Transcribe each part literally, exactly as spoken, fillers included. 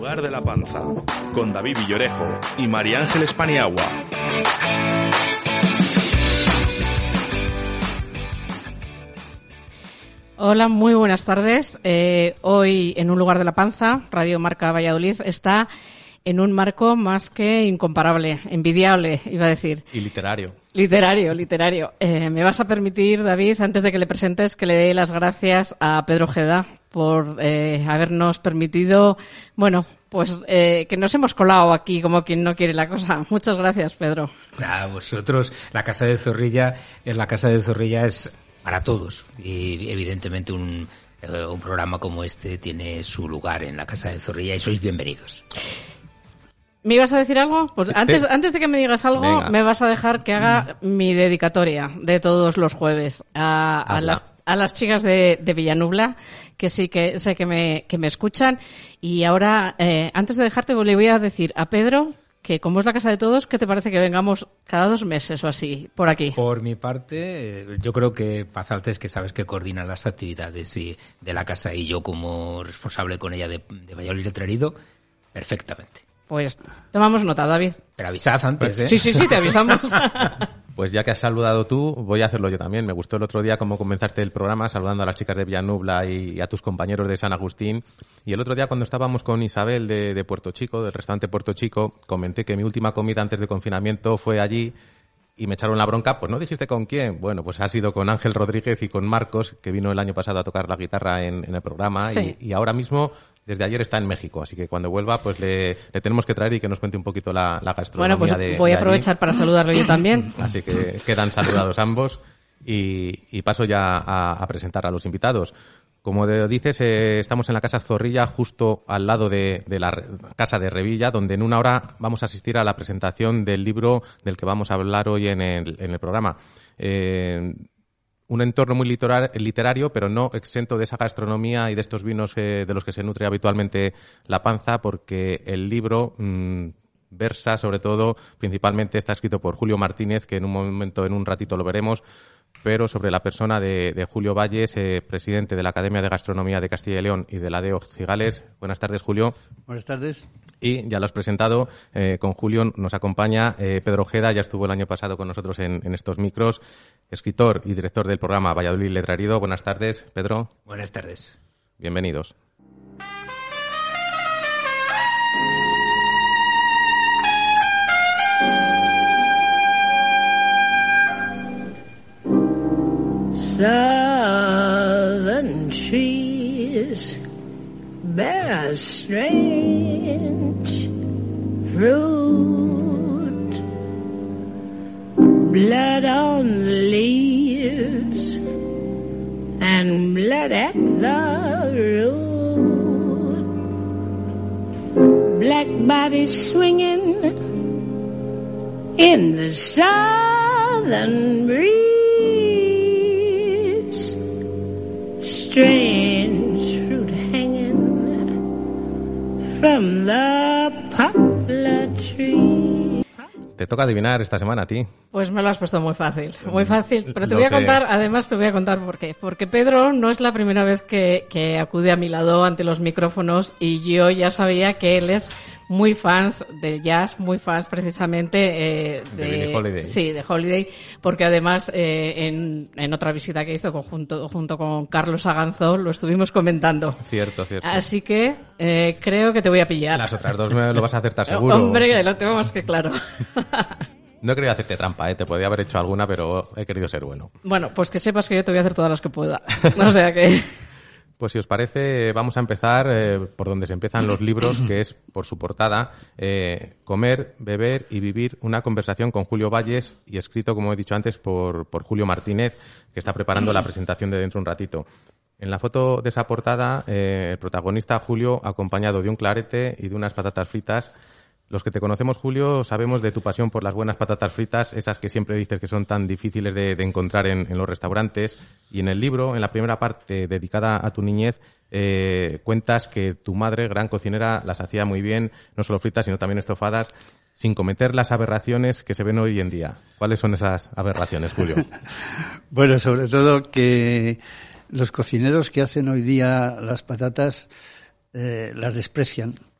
Lugar de la Panza, con David Villorejo y María Ángeles Paniagua. Hola, muy buenas tardes. Eh, hoy en Un Lugar de la Panza, Radio Marca Valladolid está en un marco más que incomparable, envidiable, iba a decir. Y literario. Literario, literario. Eh, me vas a permitir, David, antes de que le presentes, que le dé las gracias a Pedro Ojeda por eh, habernos permitido, bueno, pues eh, que nos hemos colado aquí como quien no quiere la cosa. Muchas gracias, Pedro. A vosotros, la Casa de Zorrilla, la Casa de Zorrilla es para todos y evidentemente un, eh, un programa como este tiene su lugar en la Casa de Zorrilla y sois bienvenidos. ¿Me ibas a decir algo? Pues antes, antes de que me digas algo, Venga. me vas a dejar que haga mi dedicatoria de todos los jueves a, a las a las chicas de, de Villanubla, que sí que sé que me que me escuchan. Y ahora, eh, antes de dejarte, le voy a decir a Pedro que como es la casa de todos, ¿qué te parece que vengamos cada dos meses o así por aquí? Por mi parte, eh, yo creo que Pazaltes, que sabes que coordina las actividades y, de la casa, y yo como responsable con ella de, de Valladolid Letrerido, perfectamente. Pues tomamos nota, David. Pero avisad antes, ¿eh? Sí, sí, sí, te avisamos. Pues ya que has saludado tú, voy a hacerlo yo también. Me gustó el otro día cómo comenzaste el programa saludando a las chicas de Villanubla y a tus compañeros de San Agustín. Y el otro día cuando estábamos con Isabel de, de Puerto Chico, del restaurante Puerto Chico, comenté que mi última comida antes del confinamiento fue allí y me echaron la bronca. Pues no dijiste con quién. Bueno, pues ha sido con Ángel Rodríguez y con Marcos, que vino el año pasado a tocar la guitarra en, en el programa. Sí. Y, y ahora mismo, desde ayer, está en México. Así que cuando vuelva, pues le, le tenemos que traer y que nos cuente un poquito la, la gastronomía. Bueno, pues de, voy de a aprovechar allí. para saludarlo yo también. Así que quedan saludados ambos y, y paso ya a, a presentar a los invitados. Como de- dices, eh, estamos en la Casa Zorrilla, justo al lado de, de la re- Casa de Revilla, donde en una hora vamos a asistir a la presentación del libro del que vamos a hablar hoy en el, en el programa. Eh, un entorno muy litoral- literario, pero no exento de esa gastronomía y de estos vinos eh, de los que se nutre habitualmente la panza, porque el libro mmm, versa sobre todo, principalmente está escrito por Julio Martínez, que en un momento, en un ratito lo veremos, pero sobre la persona de, de Julio Valles, eh, presidente de la Academia de Gastronomía de Castilla y León y de la D E O Cigales. Buenas tardes, Julio. Buenas tardes. Y ya lo has presentado, eh, con Julio nos acompaña eh, Pedro Ojeda, ya estuvo el año pasado con nosotros en, en estos micros, escritor y director del programa Valladolid Letrerido. Buenas tardes, Pedro. Buenas tardes. Bienvenidos. Southern trees bear strange fruit, blood on the leaves and blood at the root, black bodies swinging in the southern breeze. Strange fruit hanging from the poplar tree. Te toca adivinar esta semana a ti. Pues me lo has puesto muy fácil, muy fácil. Pero te Lo voy a sé. contar, además te voy a contar por qué. Porque Pedro no es la primera vez que, que acude a mi lado ante los micrófonos y yo ya sabía que él es muy fans del jazz, muy fans precisamente eh, De Billie Holiday. Sí, de Holiday, porque además eh, en, en otra visita que hizo conjunto, junto con Carlos Aganzo lo estuvimos comentando. Cierto, cierto. Así que eh, creo que te voy a pillar. Las otras dos me lo vas a acertar seguro. Hombre, lo tengo más que claro. No he querido hacerte trampa, ¿eh? Te podía haber hecho alguna, pero he querido ser bueno. Bueno, pues que sepas que yo te voy a hacer todas las que pueda. O sea que... Pues si os parece, vamos a empezar eh, por donde se empiezan los libros, que es por su portada, eh, Comer, Beber y Vivir, una conversación con Julio Valles, y escrito, como he dicho antes, por, por Julio Martínez, que está preparando la presentación de dentro de un ratito. En la foto de esa portada, eh, el protagonista, Julio, acompañado de un clarete y de unas patatas fritas. Los que te conocemos, Julio, sabemos de tu pasión por las buenas patatas fritas, esas que siempre dices que son tan difíciles de, de encontrar en, en los restaurantes. Y en el libro, en la primera parte dedicada a tu niñez, eh, cuentas que tu madre, gran cocinera, las hacía muy bien, no solo fritas, sino también estofadas, sin cometer las aberraciones que se ven hoy en día. ¿Cuáles son esas aberraciones, Julio? Bueno, sobre todo que los cocineros que hacen hoy día las patatas eh, las desprecian,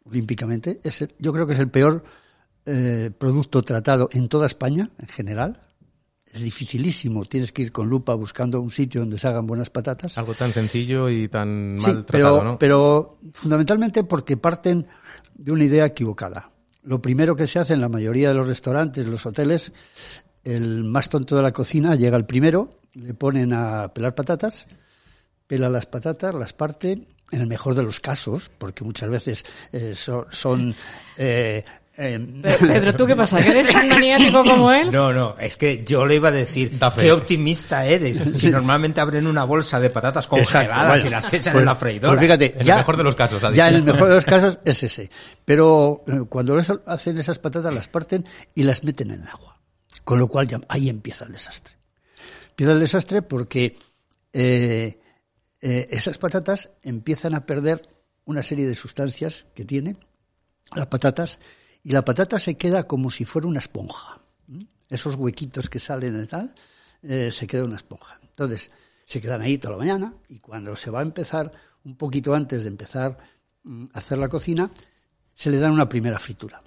olímpicamente. Es el, yo creo que es el peor eh, producto tratado en toda España, en general. Es dificilísimo, tienes que ir con lupa buscando un sitio donde se hagan buenas patatas. Algo tan sencillo y tan Sí, mal pero, tratado, ¿no? pero fundamentalmente porque parten de una idea equivocada. Lo primero que se hace en la mayoría de los restaurantes, los hoteles, el más tonto de la cocina llega el primero, le ponen a pelar patatas, pela las patatas, las parte, en el mejor de los casos, porque muchas veces eh, son... son eh, eh, Pedro, ¿tú qué pasa? ¿Que eres tan maniático como él? No, no, es que yo le iba a decir, Da fe. qué optimista eres. Si normalmente abren una bolsa de patatas congeladas Exacto, bueno, y las echan pues, en la freidora. Pues fíjate, En ya, el mejor de los casos, ha dicho. ya en el mejor de los casos es ese. Pero eh, cuando eso- hacen esas patatas, las parten y las meten en el agua. Con lo cual ya, ahí empieza el desastre. Empieza el desastre porque eh, eh, esas patatas empiezan a perder una serie de sustancias que tiene las patatas, y la patata se queda como si fuera una esponja. ¿Mm? Esos huequitos que salen de tal, eh, se queda una esponja. Entonces, se quedan ahí toda la mañana, y cuando se va a empezar, un poquito antes de empezar mm, a hacer la cocina, se le dan una primera fritura.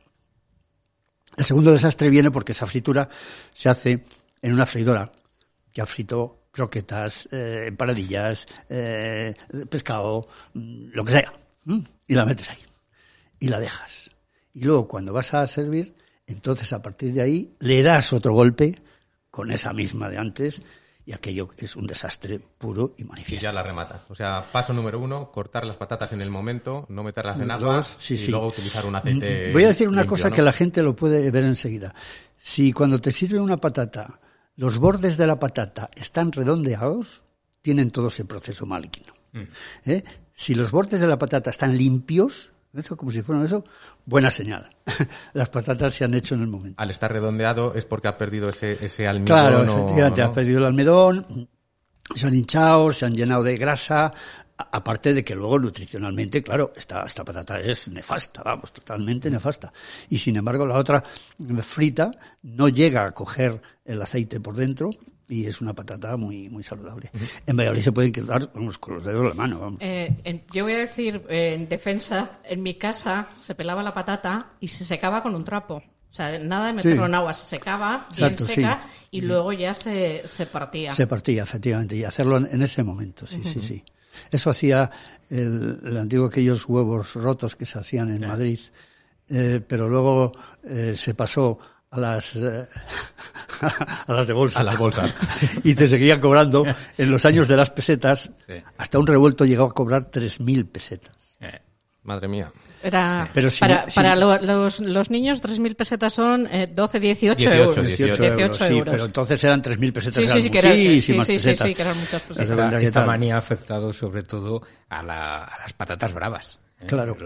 El segundo desastre viene porque esa fritura se hace en una freidora que ha frito croquetas, eh, empanadillas, eh, pescado, mm, lo que sea, ¿m? Y la metes ahí y la dejas. Y luego cuando vas a servir, entonces a partir de ahí le das otro golpe con esa misma de antes, y aquello es un desastre puro y Y manifiesto. ya la rematas. O sea, paso número uno, cortar las patatas en el momento, no meterlas en agua Dos, sí, y sí. luego utilizar un aceite Voy a decir una limpio, cosa ¿no? que la gente lo puede ver enseguida. Si cuando te sirven una patata, los bordes de la patata están redondeados, tienen todo ese proceso maligno. ¿Eh? Si los bordes de la patata están limpios, eso como si fueran eso, buena señal. Las patatas se han hecho en el momento. Al estar redondeado es porque ha perdido ese, ese almidón. Claro, o- efectivamente, ¿no? ha perdido el almidón, se han hinchado, se han llenado de grasa, a- aparte de que luego nutricionalmente, claro, esta, esta patata es nefasta, vamos, totalmente nefasta. Y sin embargo la otra frita no llega a coger el aceite por dentro y es una patata muy muy saludable. Uh-huh. En Valladolid se pueden quedar, vamos, con los dedos de la mano, vamos. Eh, en- yo voy a decir, eh, en defensa, en mi casa se pelaba la patata y se secaba con un trapo. O sea, nada de meterlo Sí. en agua, se secaba Exacto, bien seca sí. y luego ya se, se partía. Se partía, efectivamente, y hacerlo en, en ese momento, sí, uh-huh. sí, sí. Eso hacía el, el antiguo aquellos huevos rotos que se hacían en sí. Madrid, eh, pero luego eh, se pasó a las eh, a las de bolsa. A las bolsas. Y te seguían cobrando en los años de las pesetas, sí. Hasta un revuelto llegó a cobrar tres mil pesetas. Eh, madre mía. Era, sí. Pero si para no, si para no, lo, los, los niños tres mil pesetas son eh, doce, dieciocho, dieciocho euros. dieciocho dieciocho euros, sí, euros. pero entonces eran tres mil pesetas, Sí, sí, eran sí, que eran, muchísimas sí, sí, pesetas. sí, sí, que eran muchas pesetas. Esta, esta manía ha afectado sobre todo a, la, a las patatas bravas. ¿eh? Claro.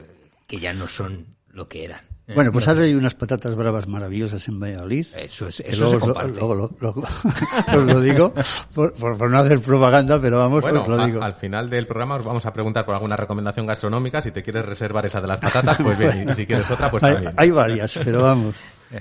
Que ya no son lo que eran. ¿eh? Bueno, pues ahora hay unas patatas bravas maravillosas en Valladolid. Eso, es, eso se comparte. Luego, luego, luego, os lo digo, por, por, por no hacer propaganda, pero vamos, bueno, os lo digo. A, al final del programa os vamos a preguntar por alguna recomendación gastronómica. Si te quieres reservar esa de las patatas, pues bien. Y si quieres otra, pues hay, también. Hay varias, pero vamos.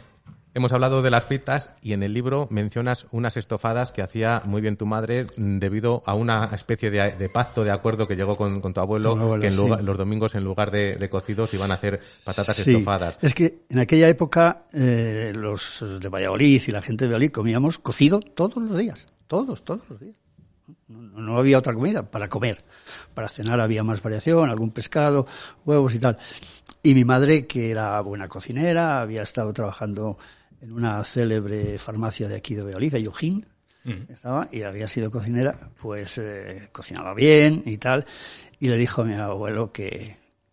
Hemos hablado de las fritas y en el libro mencionas unas estofadas que hacía muy bien tu madre debido a una especie de, de pacto, de acuerdo que llegó con, con tu abuelo, abuelo que en lugar, sí. los domingos en lugar de, de cocidos iban a hacer patatas sí. estofadas. Es que en aquella época eh, los de Valladolid y la gente de Valladolid comíamos cocido todos los días, todos, todos los días. No, no había otra comida para comer. Para cenar había más variación, algún pescado, huevos y tal. Y mi madre, que era buena cocinera, había estado trabajando en una célebre farmacia de aquí de Valladolid, de Yojín, mm. estaba, y había sido cocinera, pues eh, cocinaba bien y tal, y le dijo a mi abuelo que,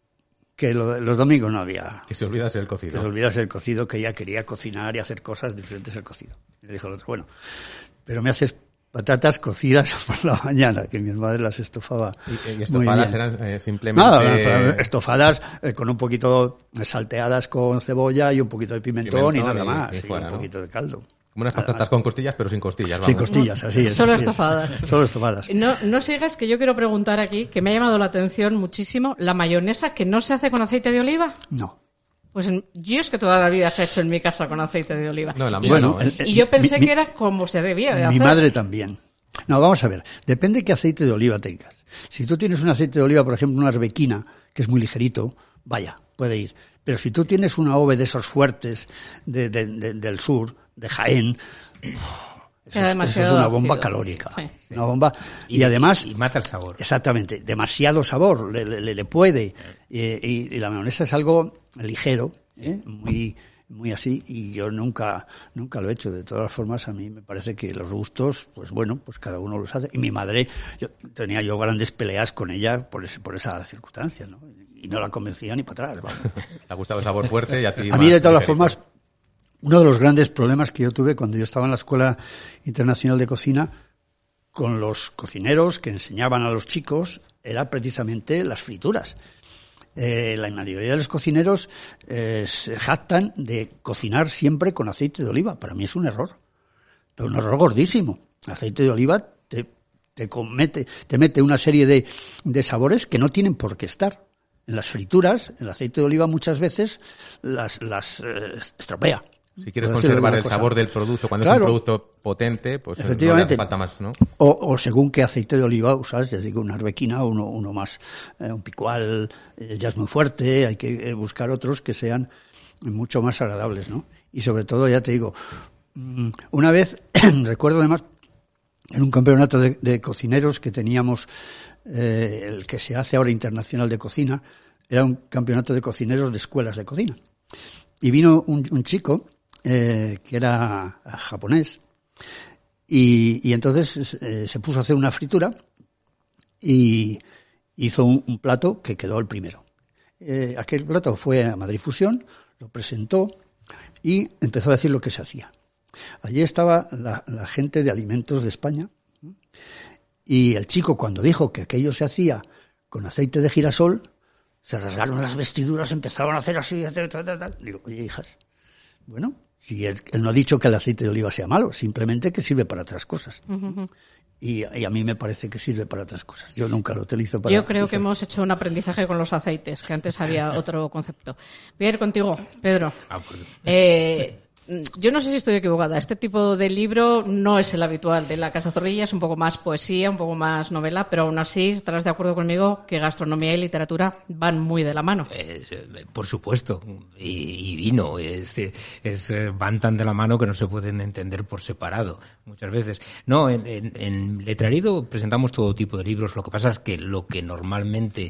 que lo, los domingos no había... Que se olvidase el cocido. Que se olvidase el cocido, que ella quería cocinar y hacer cosas diferentes al cocido. Y le dijo el otro, bueno, pero me haces patatas cocidas por la mañana, que mi madre las estofaba. Y, y estofadas eran eh, simplemente... Nada, estofadas eh, con un poquito salteadas con cebolla y un poquito de pimentón, pimentón y nada más, y, y, fuera, y un ¿no? poquito de caldo. Como unas patatas Además, con costillas, pero sin costillas. Vamos. Sin costillas, así es. Solo así estofadas. Es. Solo estofadas. No, no sigas, que yo quiero preguntar aquí, que me ha llamado la atención muchísimo, la mayonesa que no se hace con aceite de oliva. No. Pues en, yo es que toda la vida se ha hecho en mi casa con aceite de oliva. No, la mía bueno, no, ¿eh? Y yo pensé mi, que era como se debía de hacer. Mi madre también. No, vamos a ver. Depende qué aceite de oliva tengas. Si tú tienes un aceite de oliva, por ejemplo, una arbequina, que es muy ligerito, vaya, puede ir. Pero si tú tienes una ove de esos fuertes de, de, de, del sur, de Jaén, eso es, eso es una bomba ácido, calórica. Sí, sí. Una bomba. Y, y además. Y, y mata el sabor. Exactamente. Demasiado sabor le, le, le puede. Y, y, y la mayonesa es algo ligero, ¿eh? muy, muy así. Y yo nunca, nunca lo he hecho. De todas formas, a mí me parece que los gustos, pues bueno, pues cada uno los hace. Y mi madre, yo tenía yo grandes peleas con ella por ese, por esa circunstancia, ¿no? Y no la convencía ni para atrás. ¿Vale? Le ha gustado el sabor fuerte y a ti. A mí, de todas las formas, uno de los grandes problemas que yo tuve cuando yo estaba en la Escuela Internacional de Cocina con los cocineros que enseñaban a los chicos era precisamente las frituras. Eh, la mayoría de los cocineros eh, se jactan de cocinar siempre con aceite de oliva. Para mí es un error, pero un error gordísimo. El aceite de oliva te, te, comete, te mete una serie de, de sabores que no tienen por qué estar. En las frituras, el aceite de oliva muchas veces las, las eh, estropea. Si quieres conservar el cosa. sabor del producto, cuando claro, es un producto potente, pues no le hace falta más, ¿no? O, o según qué aceite de oliva usas, ya digo, una arbequina, uno, uno más, eh, un picual, eh, ya es muy fuerte, hay que eh, buscar otros que sean mucho más agradables, ¿no? Y sobre todo, ya te digo, una vez, recuerdo además, en un campeonato de, de cocineros que teníamos, eh, el que se hace ahora internacional de cocina, era un campeonato de cocineros de escuelas de cocina. Y vino un, un chico, eh, que era japonés, y, y entonces eh, se puso a hacer una fritura y hizo un, un plato que quedó el primero. Eh, aquel plato fue a Madrid Fusión, lo presentó y empezó a decir lo que se hacía. Allí estaba la, la gente de alimentos de España y el chico, cuando dijo que aquello se hacía con aceite de girasol, se rasgaron las vestiduras, empezaron a hacer así, tal, tal, tal. Digo, oye, hijas, bueno, si él, él no ha dicho que el aceite de oliva sea malo, simplemente que sirve para otras cosas. Uh-huh. Y, y a mí me parece que sirve para otras cosas. Yo nunca lo utilizo para... Yo creo que hemos hecho un aprendizaje con los aceites, que antes había otro concepto. Voy a ir contigo, Pedro. Ah, pues... eh, yo no sé si estoy equivocada. Este tipo de libro no es el habitual de la Casa Zorrilla, es un poco más poesía, un poco más novela, pero aún así estarás de acuerdo conmigo que gastronomía y literatura van muy de la mano. Es, por supuesto, y, y vino, es, es, van tan de la mano que no se pueden entender por separado muchas veces. No, en, en, en Letrarido presentamos todo tipo de libros, lo que pasa es que lo que normalmente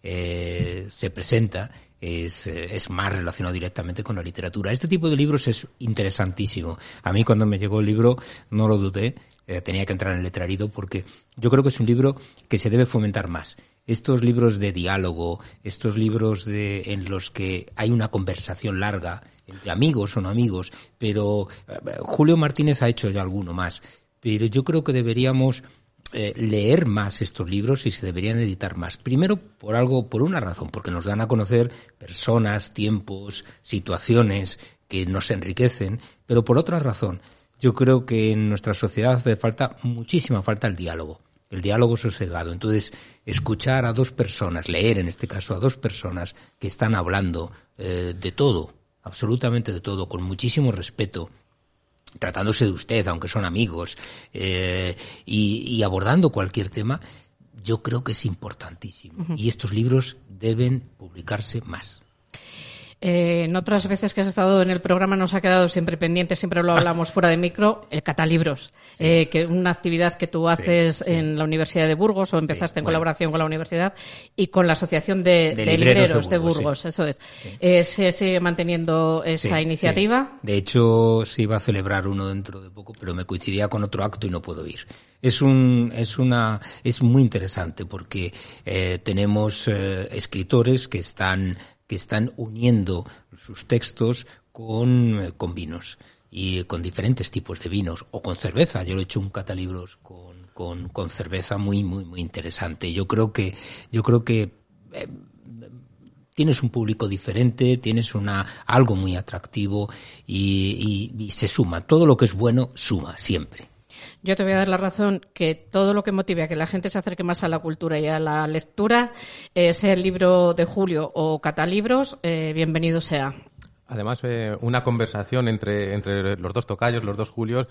eh, se presenta Es, es más relacionado directamente con la literatura. Este tipo de libros es interesantísimo. A mí cuando me llegó el libro no lo dudé, eh, tenía que entrar en el Letrarido porque yo creo que es un libro que se debe fomentar más. Estos libros de diálogo, estos libros de, en los que hay una conversación larga entre amigos o no amigos, pero eh, Julio Martínez ha hecho ya alguno más, pero yo creo que deberíamos Eh, leer más estos libros y se deberían editar más. Primero, por algo, por una razón, porque nos dan a conocer personas, tiempos, situaciones que nos enriquecen, pero por otra razón, yo creo que en nuestra sociedad hace falta, muchísima falta el diálogo, el diálogo sosegado. Entonces, escuchar a dos personas, leer en este caso a dos personas que están hablando eh, de todo, absolutamente de todo, con muchísimo respeto, tratándose de usted, aunque son amigos, eh, y, y abordando cualquier tema, yo creo que es importantísimo. Uh-huh. Y estos libros deben publicarse más. Eh, en otras veces que has estado en el programa nos ha quedado siempre pendiente, siempre lo hablamos fuera de micro, el catalibros, sí. eh, que una actividad que tú haces sí, sí. en la Universidad de Burgos o empezaste sí, en bueno. colaboración con la universidad y con la Asociación de, de, de Libreros de Burgos, de Burgos sí. eso es. Sí. Eh, ¿Se sigue manteniendo esa sí, iniciativa? Sí. De hecho, se iba a celebrar uno dentro de poco, pero me coincidía con otro acto y no puedo ir. Es un, es una, es muy interesante porque eh, tenemos eh, escritores que están que están uniendo sus textos con, con vinos y con diferentes tipos de vinos o con cerveza. Yo lo he hecho un catalibros con, con, con cerveza muy, muy, muy interesante. Yo creo que, yo creo que eh, tienes un público diferente, tienes una, algo muy atractivo y, y, y se suma. Todo lo que es bueno suma siempre. Yo te voy a dar la razón que todo lo que motive a que la gente se acerque más a la cultura y a la lectura, eh, sea el libro de Julio o catalibros, eh, bienvenido sea. Además, eh, una conversación entre, entre los dos tocayos, los dos Julios,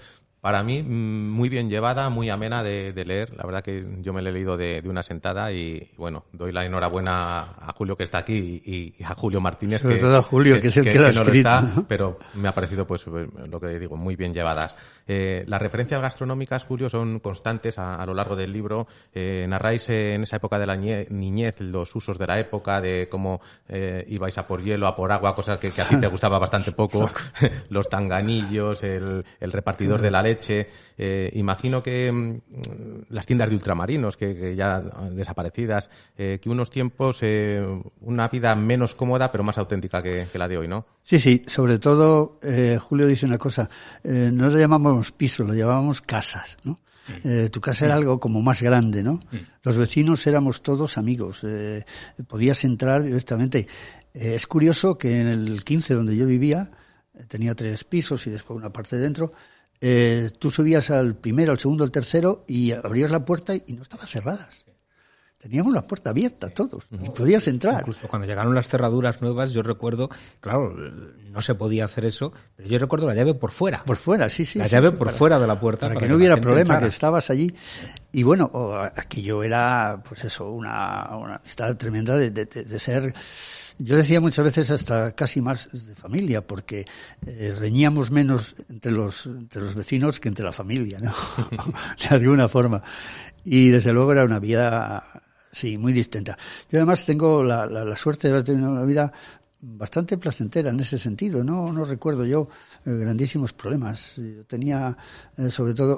Para mí, muy bien llevada, muy amena de, de leer. La verdad que yo me la he leído de, de una sentada y, bueno, doy la enhorabuena a Julio que está aquí y, y a Julio Martínez. Sobre que, todo a Julio, que, que es el que, que lo ha no escrito. Lo está, pero me ha parecido, pues, lo que digo, muy bien llevadas. Eh, las referencias gastronómicas, Julio, son constantes a, a lo largo del libro. Eh, narráis eh, en esa época de la niñez los usos de la época, de cómo eh, ibais a por hielo, a por agua, cosa que, que a ti te gustaba bastante poco. Los tanganillos, el, el repartidor de la leche. Eh, imagino que mmm, las tiendas de ultramarinos, que, que ya desaparecidas, eh, que unos tiempos, eh, una vida menos cómoda, pero más auténtica que, que la de hoy, ¿no? Sí, sí, sobre todo, eh, Julio dice una cosa, eh, no lo llamamos pisos, lo llamábamos casas, ¿no? Eh, tu casa era algo como más grande, ¿no? Los vecinos éramos todos amigos, eh, podías entrar directamente. Eh, es curioso que en el quince, donde yo vivía, eh, tenía tres pisos y después una parte dentro. Eh, tú subías al primero, al segundo, al tercero y abrías la puerta y no estaban cerradas. Teníamos la puerta abierta todos y podías entrar. Incluso cuando llegaron las cerraduras nuevas, yo recuerdo, claro, no se podía hacer eso, pero yo recuerdo la llave por fuera. Por fuera, sí, sí. La sí, llave sí, por para, fuera de la puerta. Para, para que, que no hubiera problema, entrara. Que estabas allí. Y bueno, aquello era, pues eso, una, una amistad tremenda de, de, de, de ser... Yo decía muchas veces hasta casi más de familia, porque eh, reñíamos menos entre los, entre los vecinos que entre la familia, ¿no? De alguna forma. Y desde luego era una vida, sí, muy distinta. Yo además tengo la, la, la suerte de haber tenido una vida bastante placentera en ese sentido. No, no recuerdo yo eh, grandísimos problemas. Yo tenía, eh, sobre todo,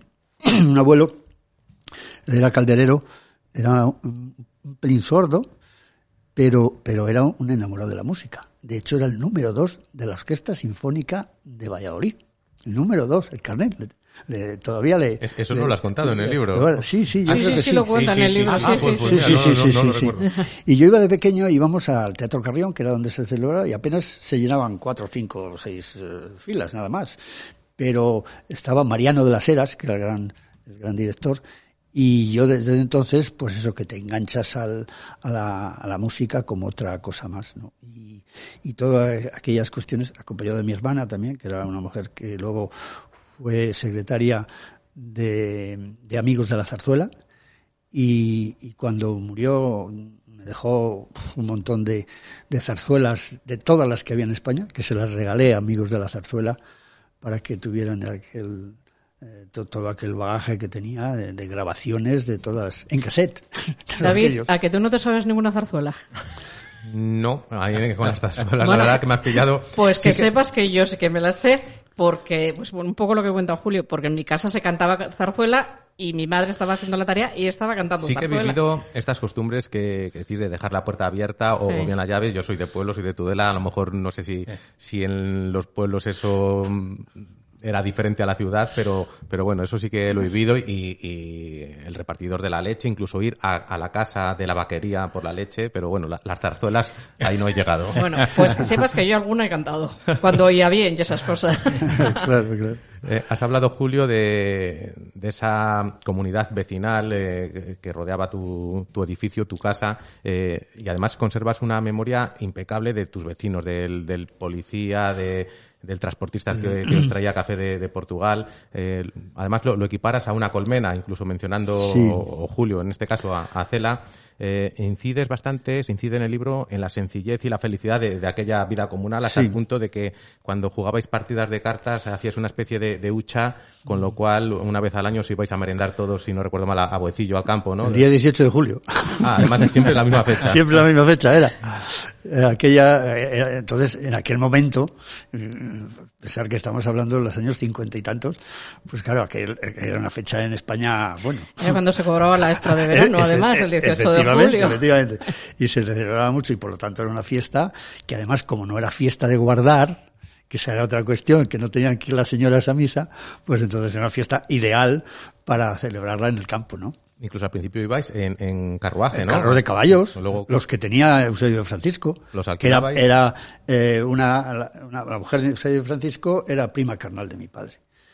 un abuelo, él era calderero, era un, un pelín sordo, Pero, pero era un enamorado de la música. De hecho, era el número dos de la Orquesta Sinfónica de Valladolid. El número dos, el carnet. Le, le, todavía le... Es, eso le, no lo has contado le, en el libro. Le, sí, sí, yo sí, creo sí, que sí, sí. lo cuenta sí, en el sí, libro. sí, Sí, sí, sí, sí, sí. Sí, sí, sí, no, no, sí, no sí. Y yo iba de pequeño, íbamos al Teatro Carrión, que era donde se celebraba, y apenas se llenaban cuatro, cinco o seis uh, filas, nada más. Pero estaba Mariano de las Heras, que era el gran, el gran director, y yo desde entonces, pues eso, que te enganchas al, a, la, a la música como otra cosa más, ¿no? Y, y todas aquellas cuestiones, acompañado de mi hermana también, que era una mujer que luego fue secretaria de, de Amigos de la Zarzuela, y, y cuando murió me dejó un montón de, de zarzuelas, de todas las que había en España, que se las regalé a Amigos de la Zarzuela para que tuvieran aquel... Eh, todo, todo aquel bagaje que tenía de, de grabaciones de todas en cassette. David, ¿a que tú no te sabes ninguna zarzuela? No, ahí con las zarzuelas, Bueno, la verdad que me has pillado. Pues que, Sí que sepas que yo sí que me las sé, porque, pues bueno, un poco lo que cuenta Julio, porque en mi casa se cantaba zarzuela y mi madre estaba haciendo la tarea y estaba cantando Sí que zarzuela. he vivido estas costumbres que, que decir de dejar la puerta abierta o, Sí. o bien la llave. Yo soy de pueblo, soy de Tudela, a lo mejor no sé si, si en los pueblos eso era diferente a la ciudad, pero pero bueno, eso sí que lo he vivido y, y el repartidor de la leche, incluso ir a, a la casa de la vaquería por la leche, pero bueno, la, las zarzuelas ahí no he llegado. Bueno, pues que sepas que yo alguna he cantado, cuando oía bien y esas cosas. Claro, claro. Eh, has hablado, Julio, de, de esa comunidad vecinal eh, que rodeaba tu, tu edificio, tu casa, eh, y además conservas una memoria impecable de tus vecinos, del, del policía, de, del transportista que, que os traía café de, de Portugal. Eh, además lo, lo equiparas a una colmena, incluso mencionando, Sí. o, o Julio, en este caso a, a Cela. Eh, incides bastante, se incide en el libro en la sencillez y la felicidad de, de aquella vida comunal, hasta Sí. el punto de que cuando jugabais partidas de cartas hacías una especie de, de hucha, con lo cual una vez al año os ibais a merendar todos, si no recuerdo mal, a, a Boecillo, al campo, ¿no? El día dieciiocho de julio. Ah, además es siempre la misma fecha. Siempre la misma fecha era. Eh, Aquella, eh, entonces, en aquel momento, mm, a pesar que estamos hablando de los años cincuenta y tantos, pues claro, aquel, era una fecha en España, bueno. Era cuando se cobraba la extra de verano, Eh, además, el dieciocho de efectivamente, julio. Efectivamente. Y se celebraba mucho y por lo tanto era una fiesta que además, como no era fiesta de guardar, que esa era otra cuestión, que no tenían que ir las señoras a misa, pues entonces era una fiesta ideal para celebrarla en el campo, ¿no? Incluso al principio ibais en, en carruaje, ¿no? Carros de caballos, Luego, los que tenía Eusebio Francisco, los que era, alquilabais. era eh, una, una, la mujer de Eusebio Francisco era prima carnal de mi padre.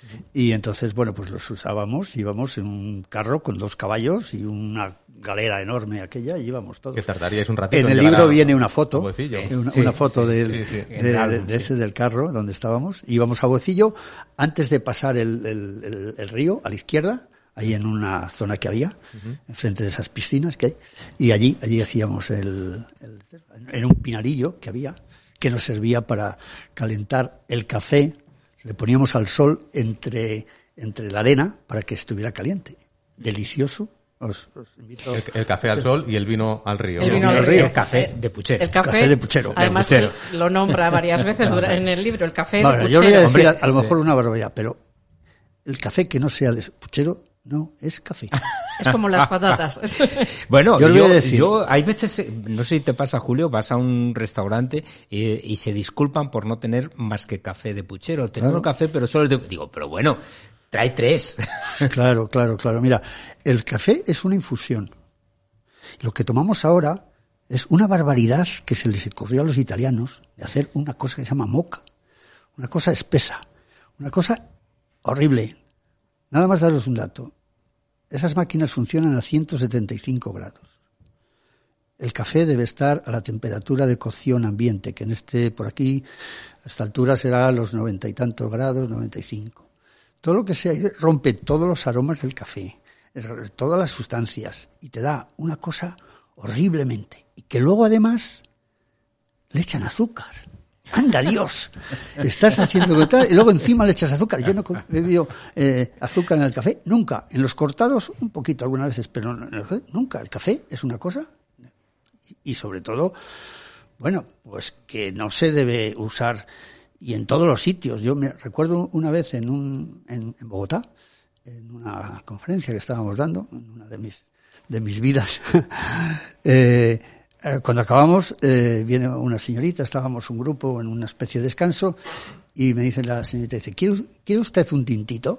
Y entonces, bueno, pues los usábamos, íbamos en un carro con dos caballos y una galera enorme aquella, y íbamos todos. Que tardaríais un ratito En el llegar libro a- viene una foto, a Boecillo. una, Sí, una sí, foto sí, del- sí, sí. de, En el álbum, de- de sí. ese del carro donde estábamos. Íbamos a Boecillo antes de pasar el, el- el- el río a la izquierda, ahí en una zona que había, enfrente de esas piscinas que hay, y allí, allí hacíamos el, el, en un pinarillo que había, que nos servía para calentar el café, le poníamos al sol entre, entre la arena para que estuviera caliente. Delicioso. Os, os invito. El, el café al sol y el vino al río. El ¿no? vino al El río. río. El café de puchero. El café, Café de puchero. Además, De puchero. él lo nombra varias veces dura- en el libro, el café Bueno, de yo voy a puchero. decir Hombre, a, a lo sí. mejor una barbaridad, pero el café que no sea de puchero no es café. Es como las patatas. Bueno, Yo yo, le voy a decir- yo- hay veces, eh, no sé si te pasa, Julio, vas a un restaurante eh, y se disculpan por no tener más que café de puchero. Tenemos Claro. café, pero solo es de... Digo, pero bueno, trae tres. Claro, claro, claro. Mira, el café es una infusión. Lo que tomamos ahora es una barbaridad que se les ocurrió a los italianos de hacer una cosa que se llama moca, una cosa espesa, una cosa horrible. Nada más daros un dato. Esas máquinas funcionan a ciento setenta y cinco grados. El café debe estar a la temperatura de cocción ambiente, que en este, por aquí, a esta altura será a los noventa y tantos grados, noventa y cinco. Todo lo que sea rompe todos los aromas del café, todas las sustancias, y te da una cosa horriblemente. Y que luego, además, le echan azúcar. ¡Anda, Dios! Estás haciendo que tal, y luego encima le echas azúcar. Yo no he bebido eh, azúcar en el café, nunca. En los cortados, un poquito algunas veces, pero no, en el café, nunca. El café es una cosa, y sobre todo, bueno, pues que no se debe usar, y en todos los sitios. Yo me recuerdo una vez en, un, en, en Bogotá, en una conferencia que estábamos dando, en una de mis, de mis vidas, eh, Eh, cuando acabamos, eh, viene una señorita, estábamos un grupo en una especie de descanso, y me dice la señorita, dice, ¿quiere, ¿quiere usted un tintito?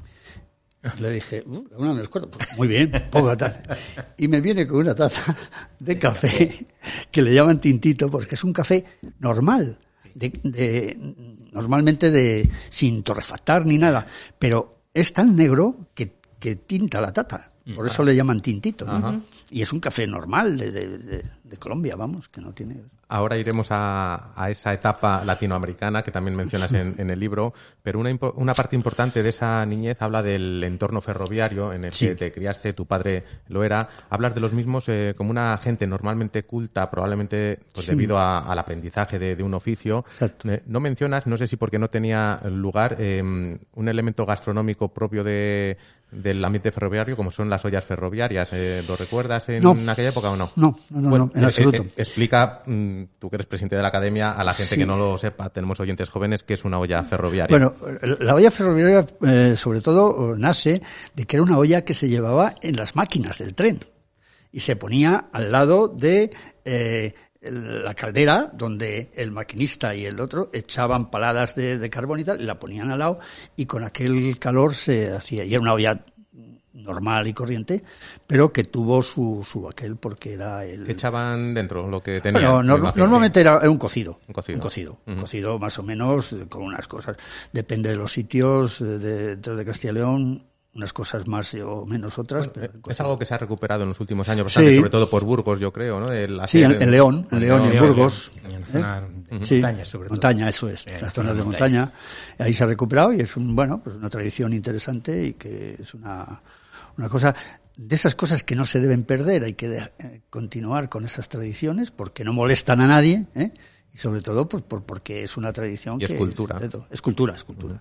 Le dije, uh, una no les cuento. Pues, muy bien, ponga tal. Y me viene con una taza de café que le llaman tintito, porque es un café normal, de, de, normalmente de sin torrefactar ni nada, pero es tan negro que, que tinta la taza. Por eso le llaman tintito. Ajá. Y es un café normal de, de, de, de Colombia, vamos, que no tiene... Ahora iremos a, a esa etapa latinoamericana que también mencionas en, en el libro, pero una, impo- una parte importante de esa niñez habla del entorno ferroviario en el Sí. que te criaste, tu padre lo era. Hablas de los mismos eh, como una gente normalmente culta, probablemente pues Sí. debido a- al aprendizaje de, de un oficio. Exacto. Eh, no mencionas, no sé si porque no tenía lugar, eh, un elemento gastronómico propio de del ambiente ferroviario, como son las ollas ferroviarias. Eh, ¿Lo recuerdas en No. aquella época o no? No, no, no, Bueno, no, en eh, absoluto. eh, explica, mm, tú que eres presidente de la academia, a la gente Sí. que no lo sepa, tenemos oyentes jóvenes, que es una olla ferroviaria. Bueno, la olla ferroviaria, eh, sobre todo, nace de que era una olla que se llevaba en las máquinas del tren y se ponía al lado de eh, el- la caldera donde el maquinista y el otro echaban paladas de, de carbón y tal, y la ponían al lado, y con aquel calor se hacía. Y era una olla normal y corriente, pero que tuvo su, su aquel, porque era el... ¿Qué echaban dentro? Lo que tenía. Bueno, me nor- imagino. normalmente era, era un cocido. Un cocido. Un cocido. Un Ujú. cocido más o menos eh, con unas cosas. Depende de los sitios, eh, de, dentro de Castilla y León, unas cosas más o menos otras. Bueno, pero eh, el es cocido. algo que se ha recuperado en los últimos años bastante, Sí. sobre todo por Burgos, yo creo, ¿no? El Sí, hacer- en, en León, en León y en León, Burgos. En ¿eh? zona de Sí, montaña, sobre todo. montaña, eso es. Eh, las zona zonas de montaña. Ahí se ha recuperado y es un, bueno, pues una tradición interesante y que es una, una cosa de esas cosas que no se deben perder. Hay que de- eh, continuar con esas tradiciones porque no molestan a nadie, ¿eh? Y sobre todo por, por- porque es una tradición Y es que... cultura. Es cultura, es cultura.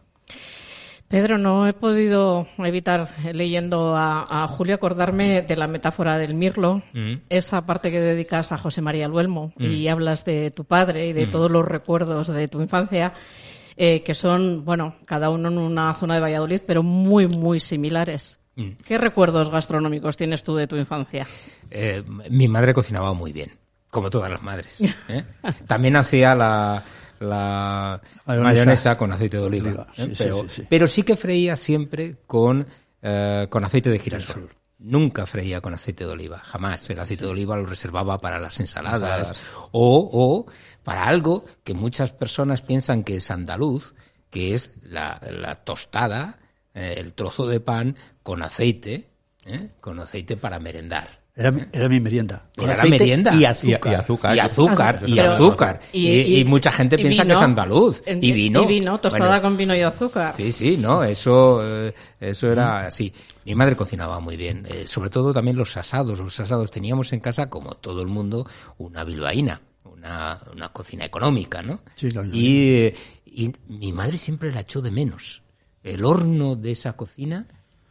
Pedro, no he podido evitar, eh, leyendo a, a Julio, acordarme de la metáfora del mirlo, Mm. esa parte que dedicas a José María Luelmo, Mm. y hablas de tu padre y de Mm. todos los recuerdos de tu infancia, eh, que son, bueno, cada uno en una zona de Valladolid, pero muy, muy similares. Mm. ¿Qué recuerdos gastronómicos tienes tú de tu infancia? Eh, mi madre cocinaba muy bien, como todas las madres. ¿eh? También hacía la, la Mayonesa. mayonesa con aceite de oliva. Oliva, ¿eh? sí, sí, pero, sí, sí. pero sí que freía siempre con, eh, con aceite de girasol. Nunca freía con aceite de oliva, jamás. El aceite de oliva lo reservaba para las ensaladas, Ensaladas. o, o para algo que muchas personas piensan que es andaluz, que es la, la tostada, eh, el trozo de pan con aceite, ¿eh? con aceite para merendar. Era, era mi merienda. Era la merienda. Y azúcar. Y, y azúcar. Y azúcar. Y, Pero- azúcar. y- Y, y y- mucha gente y piensa vino. que es andaluz. Y vino. Y vino, tostada Bueno, con vino y azúcar. Sí, sí, no, eso, eh, eso era así. Mi madre cocinaba muy bien, eh, sobre todo también los asados. Los asados teníamos en casa, como todo el mundo, una bilbaína, una, una cocina económica, ¿no? Sí, lo- y, eh, y mi madre siempre la echó de menos. El horno de esa cocina,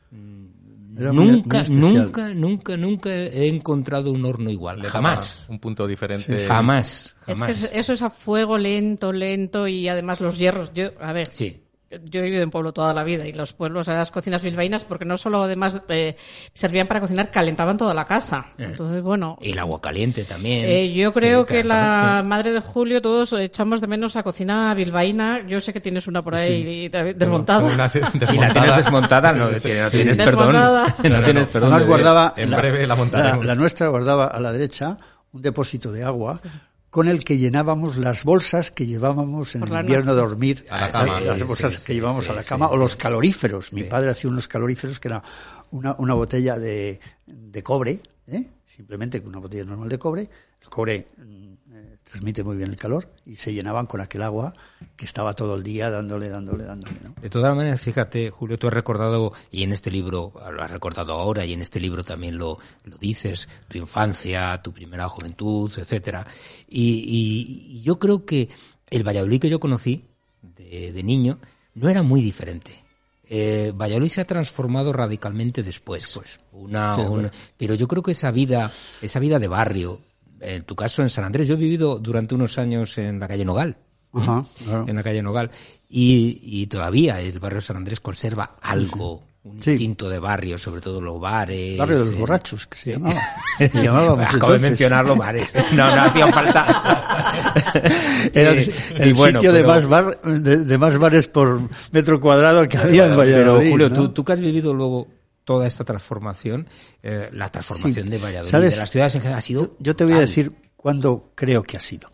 Era muy- nunca, muy especial. nunca, nunca, nunca he encontrado un horno igual. Le Jamás. daba un punto diferente. Jamás, Es jamás. que es- eso es a fuego lento, lento y además los hierros. Yo, a ver, Sí. yo he vivido en pueblo toda la vida y los pueblos, las cocinas bilbaínas, porque no solo además eh, servían para cocinar, calentaban toda la casa. Entonces, bueno, Y el agua caliente también. eh, yo creo Sí, que la calentaba, madre de Julio todos echamos de menos a cocina bilbaína. Yo sé que tienes una por ahí y- desmontada. Una se- sí. Y la desmontada. tienes desmontada, no, tiene- no tienes perdón. Desmontada. No tienes perdón. Además de- guardaba, en breve la montaremos. la nuestra guardaba a la derecha un depósito de agua con el que llenábamos las bolsas que llevábamos en Por el la invierno a noche. dormir, A la cama. las Sí, bolsas sí, que llevábamos sí, a la sí, cama, sí, o los sí. caloríferos. Mi Sí. padre hacía unos caloríferos que era una, una botella de, de cobre, ¿eh? simplemente una botella normal de cobre. El cobre mm, eh, transmite muy bien el calor y se llenaban con aquel agua que estaba todo el día dándole, dándole, dándole, ¿no? De todas maneras, fíjate, Julio, tú has recordado, y en este libro, lo has recordado ahora, y en este libro también lo, lo dices, tu infancia, tu primera juventud, etcétera. Y, y, y yo creo que el Valladolid que yo conocí de, de niño no era muy diferente. Eh, Valladolid se ha transformado radicalmente después. Después. Una, Sí, un- bueno. pero yo creo que esa vida, esa vida de barrio, en tu caso en San Andrés, yo he vivido durante unos años en la calle Nogal. ¿eh? Ajá, claro. En la calle Nogal. Y, y todavía el barrio de San Andrés conserva algo, un Sí. instinto de barrio, sobre todo los bares. Barrio de los eh, borrachos, que se llamaba. Se llamábamos Acabo de entonces. mencionar los bares. No, no hacía falta. Era el, Eh, el y bueno, sitio de, pero- más bar, de, de más bares por metro cuadrado que había en Pero, Valladolid. Julio, ¿no? tú, tú que has vivido luego toda esta transformación, eh, la transformación Sí. de Valladolid, ¿Sabes? de las ciudades en general, ha sido... Yo, yo te voy a tal. decir cuándo creo que ha sido.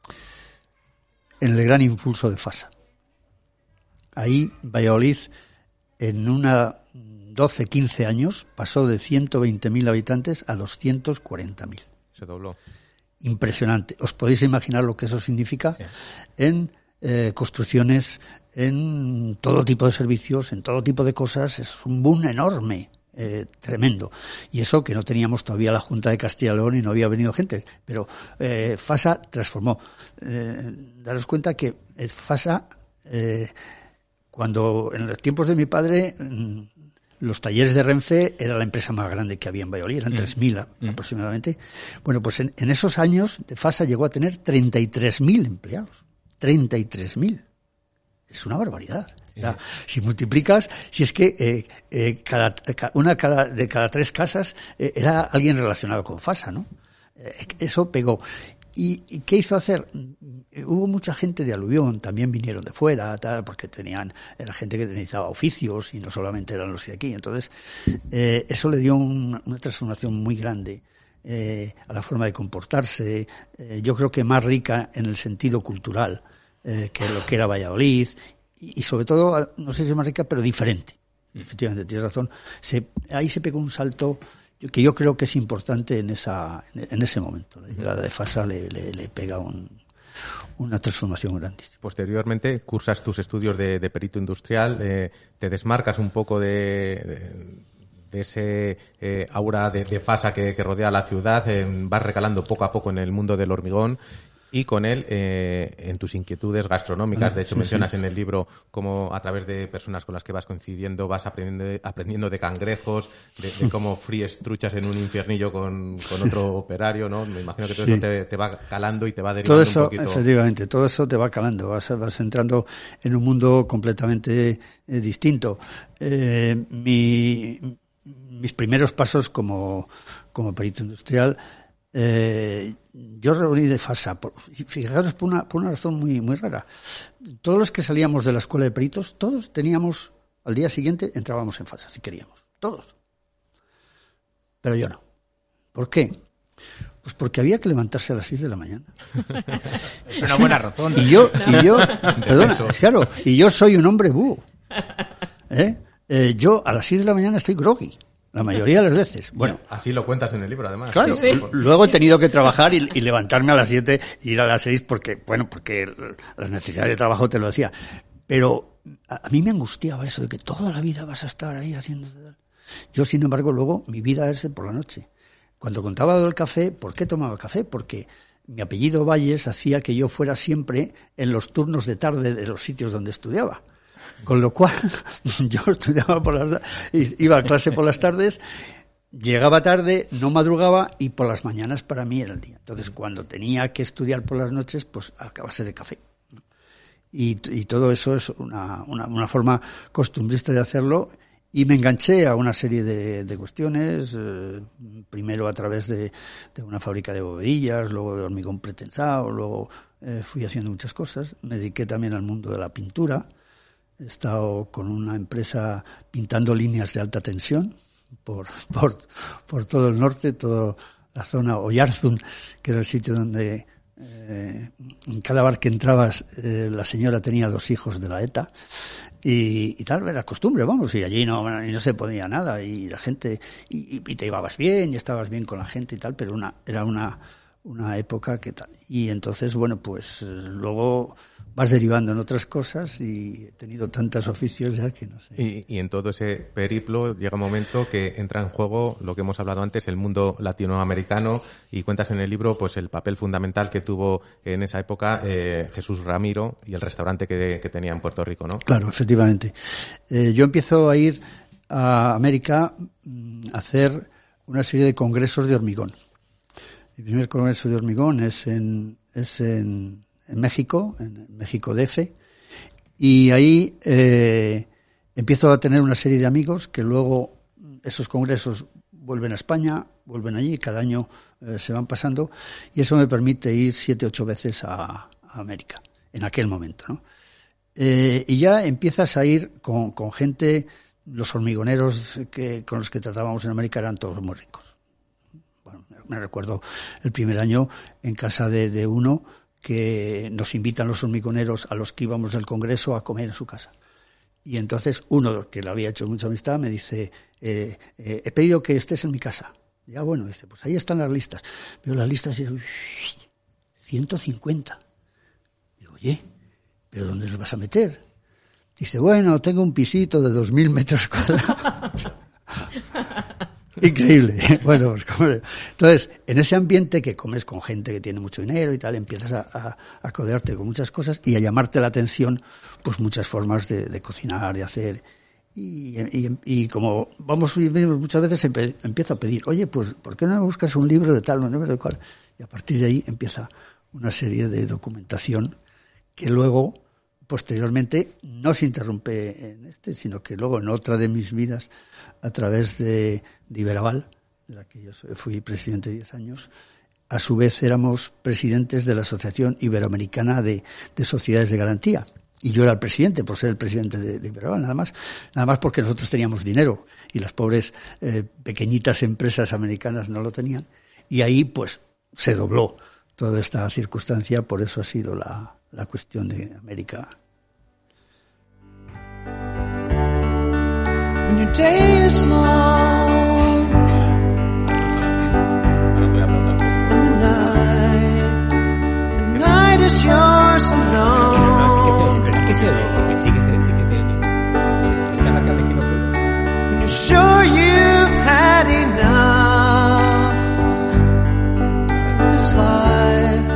En el gran impulso de Fasa. Ahí Valladolid, en una doce, quince años, pasó de ciento veinte mil habitantes a doscientos cuarenta mil. Se dobló. Impresionante. ¿Os podéis imaginar lo que eso significa? Sí. En eh, construcciones, en todo tipo de servicios, en todo tipo de cosas. Es un boom enorme, eh, tremendo. Y eso que no teníamos todavía la Junta de Castilla y León y no había venido gente. Pero eh, Fasa transformó. Eh, daros cuenta que eh, Fasa, eh, cuando en los tiempos de mi padre... mm, los talleres de Renfe era la empresa más grande que había en Valladolid, eran tres mil aproximadamente. Bueno, pues en, en esos años de Fasa llegó a tener treinta y tres mil empleados. treinta y tres mil. Es una barbaridad. O sea, si multiplicas, si es que eh, eh, cada, ca- una cada, de cada tres casas eh, era alguien relacionado con Fasa, ¿no? Eh, eso pegó. ¿Y, y qué hizo hacer? Eh, Hubo mucha gente de aluvión, también vinieron de fuera, tal, porque tenían, era gente que necesitaba oficios y no solamente eran los de aquí. Entonces, eh, eso le dio un- una transformación muy grande eh, a la forma de comportarse. Eh, yo creo que más rica en el sentido cultural eh, que lo que era Valladolid. Y, y sobre todo, no sé si es más rica, pero diferente. Efectivamente, tienes razón. Se, ahí se pegó un salto que yo creo que es importante en esa en ese momento. La llegada de Fasa le, le, le pega un, una transformación grandísima. Posteriormente cursas tus estudios de, de perito industrial, eh, te desmarcas un poco de, de, de ese eh, aura de, de Fasa que, que rodea la ciudad, eh, vas recalando poco a poco en el mundo del hormigón y con él eh, en tus inquietudes gastronómicas. De hecho, Sí, mencionas sí. en el libro cómo a través de personas con las que vas coincidiendo vas aprendiendo, aprendiendo de cangrejos, de, de cómo fríes truchas en un infiernillo con, con otro operario, ¿no? Me imagino que todo Sí. eso te, te va calando y te va derivando Todo eso, un poquito. efectivamente, todo eso te va calando, vas, vas entrando en un mundo completamente eh, distinto. Eh, mi, mis primeros pasos como, como perito industrial, eh, yo reuní de Fasa, por, fijaros por una, por una razón muy, muy rara. Todos los que salíamos de la escuela de peritos, todos teníamos, al día siguiente entrábamos en Fasa, si queríamos, todos. Pero yo no. ¿Por qué? Pues Pues porque había que levantarse a las seis de la mañana. Es una buena razón. Y yo, y yo, perdona, claro, y yo soy un hombre búho. ¿Eh? Eh, yo a las seis de la mañana estoy groggy, la mayoría de las veces. Bueno, así lo cuentas en el libro, además. claro, Sí, sí. luego he tenido que trabajar y, y levantarme a las siete y ir a las seis porque, bueno, porque las necesidades de trabajo te lo decía. Pero a, a mí me angustiaba eso de que toda la vida vas a estar ahí haciendo... Yo, sin embargo, luego mi vida es por la noche. Cuando contaba lo del café, ¿por qué tomaba café? Porque mi apellido Valles hacía que yo fuera siempre en los turnos de tarde de los sitios donde estudiaba. Con lo cual, yo estudiaba por las iba a clase por las tardes, llegaba tarde, no madrugaba y por las mañanas para mí era el día. Entonces, cuando tenía que estudiar por las noches, pues a base de café. Y, y todo eso es una, una, una forma costumbrista de hacerlo. Y me enganché a una serie de, de cuestiones, eh, primero a través de, de una fábrica de bovedillas, luego de hormigón pretensado, luego eh, fui haciendo muchas cosas. Me dediqué también al mundo de la pintura. He estado con una empresa pintando líneas de alta tensión por, por, por todo el norte, toda la zona Oyarzún, que era el sitio donde eh, en cada bar que entrabas eh, la señora tenía dos hijos de la ETA. Y, y tal, era costumbre, vamos, y allí no, no se podía nada, y la gente, y, y te llevabas bien, y estabas bien con la gente y tal, pero una, era una, una época que tal. Y entonces, bueno, pues luego vas derivando en otras cosas y he tenido tantos oficios ya que no sé. Y, y en todo ese periplo llega un momento que entra en juego lo que hemos hablado antes, el mundo latinoamericano, y cuentas en el libro pues el papel fundamental que tuvo en esa época eh, Jesús Ramiro y el restaurante que, que tenía en Puerto Rico, ¿no? Claro, efectivamente. Eh, yo empiezo a ir a América a hacer una serie de congresos de hormigón. Mi primer congreso de hormigón es en, es en en México, en México D F, y ahí eh, empiezo a tener una serie de amigos que luego esos congresos vuelven a España, vuelven allí, cada año eh, se van pasando, y eso me permite ir siete, ocho veces a, a América, en aquel momento, ¿no? Eh, y ya empiezas a ir con, con gente, los hormigoneros que, con los que tratábamos en América eran todos muy ricos. Bueno, me recuerdo el primer año en casa de, de uno que nos invitan los hormigoneros a los que íbamos del congreso a comer en su casa. Y entonces uno, que le había hecho mucha amistad, me dice, eh, eh, he pedido que estés en mi casa. Ya bueno, dice, pues ahí están las listas. Veo las listas y digo, ciento cincuenta. Digo, oye, ¿pero dónde los vas a meter? Dice, bueno, tengo un pisito de dos mil metros cuadrados. Increíble. Bueno, pues, entonces, en ese ambiente que comes con gente que tiene mucho dinero y tal, empiezas a, a, a codearte con muchas cosas y a llamarte la atención, pues muchas formas de, de cocinar, de hacer. Y, y, y como vamos muchas veces empe, empiezo a pedir, oye, pues, ¿por qué no me buscas un libro de tal, un libro de cual? Y a partir de ahí empieza una serie de documentación que luego, posteriormente, no se interrumpe en este, sino que luego en otra de mis vidas, a través de, de Iberaval, de la que yo fui presidente diez años, a su vez éramos presidentes de la Asociación Iberoamericana de, de Sociedades de Garantía. Y yo era el presidente, por ser el presidente de, de Iberaval, nada más, nada más porque nosotros teníamos dinero y las pobres eh, pequeñitas empresas americanas no lo tenían. Y ahí, pues, se dobló toda esta circunstancia, por eso ha sido la, la cuestión de América. When your day is long and the night, the night is yours alone. Sí que se oye, sí que sí que se oye, sí que se oye. Está la cara que no puedo. When you're sure you've had enough of this life,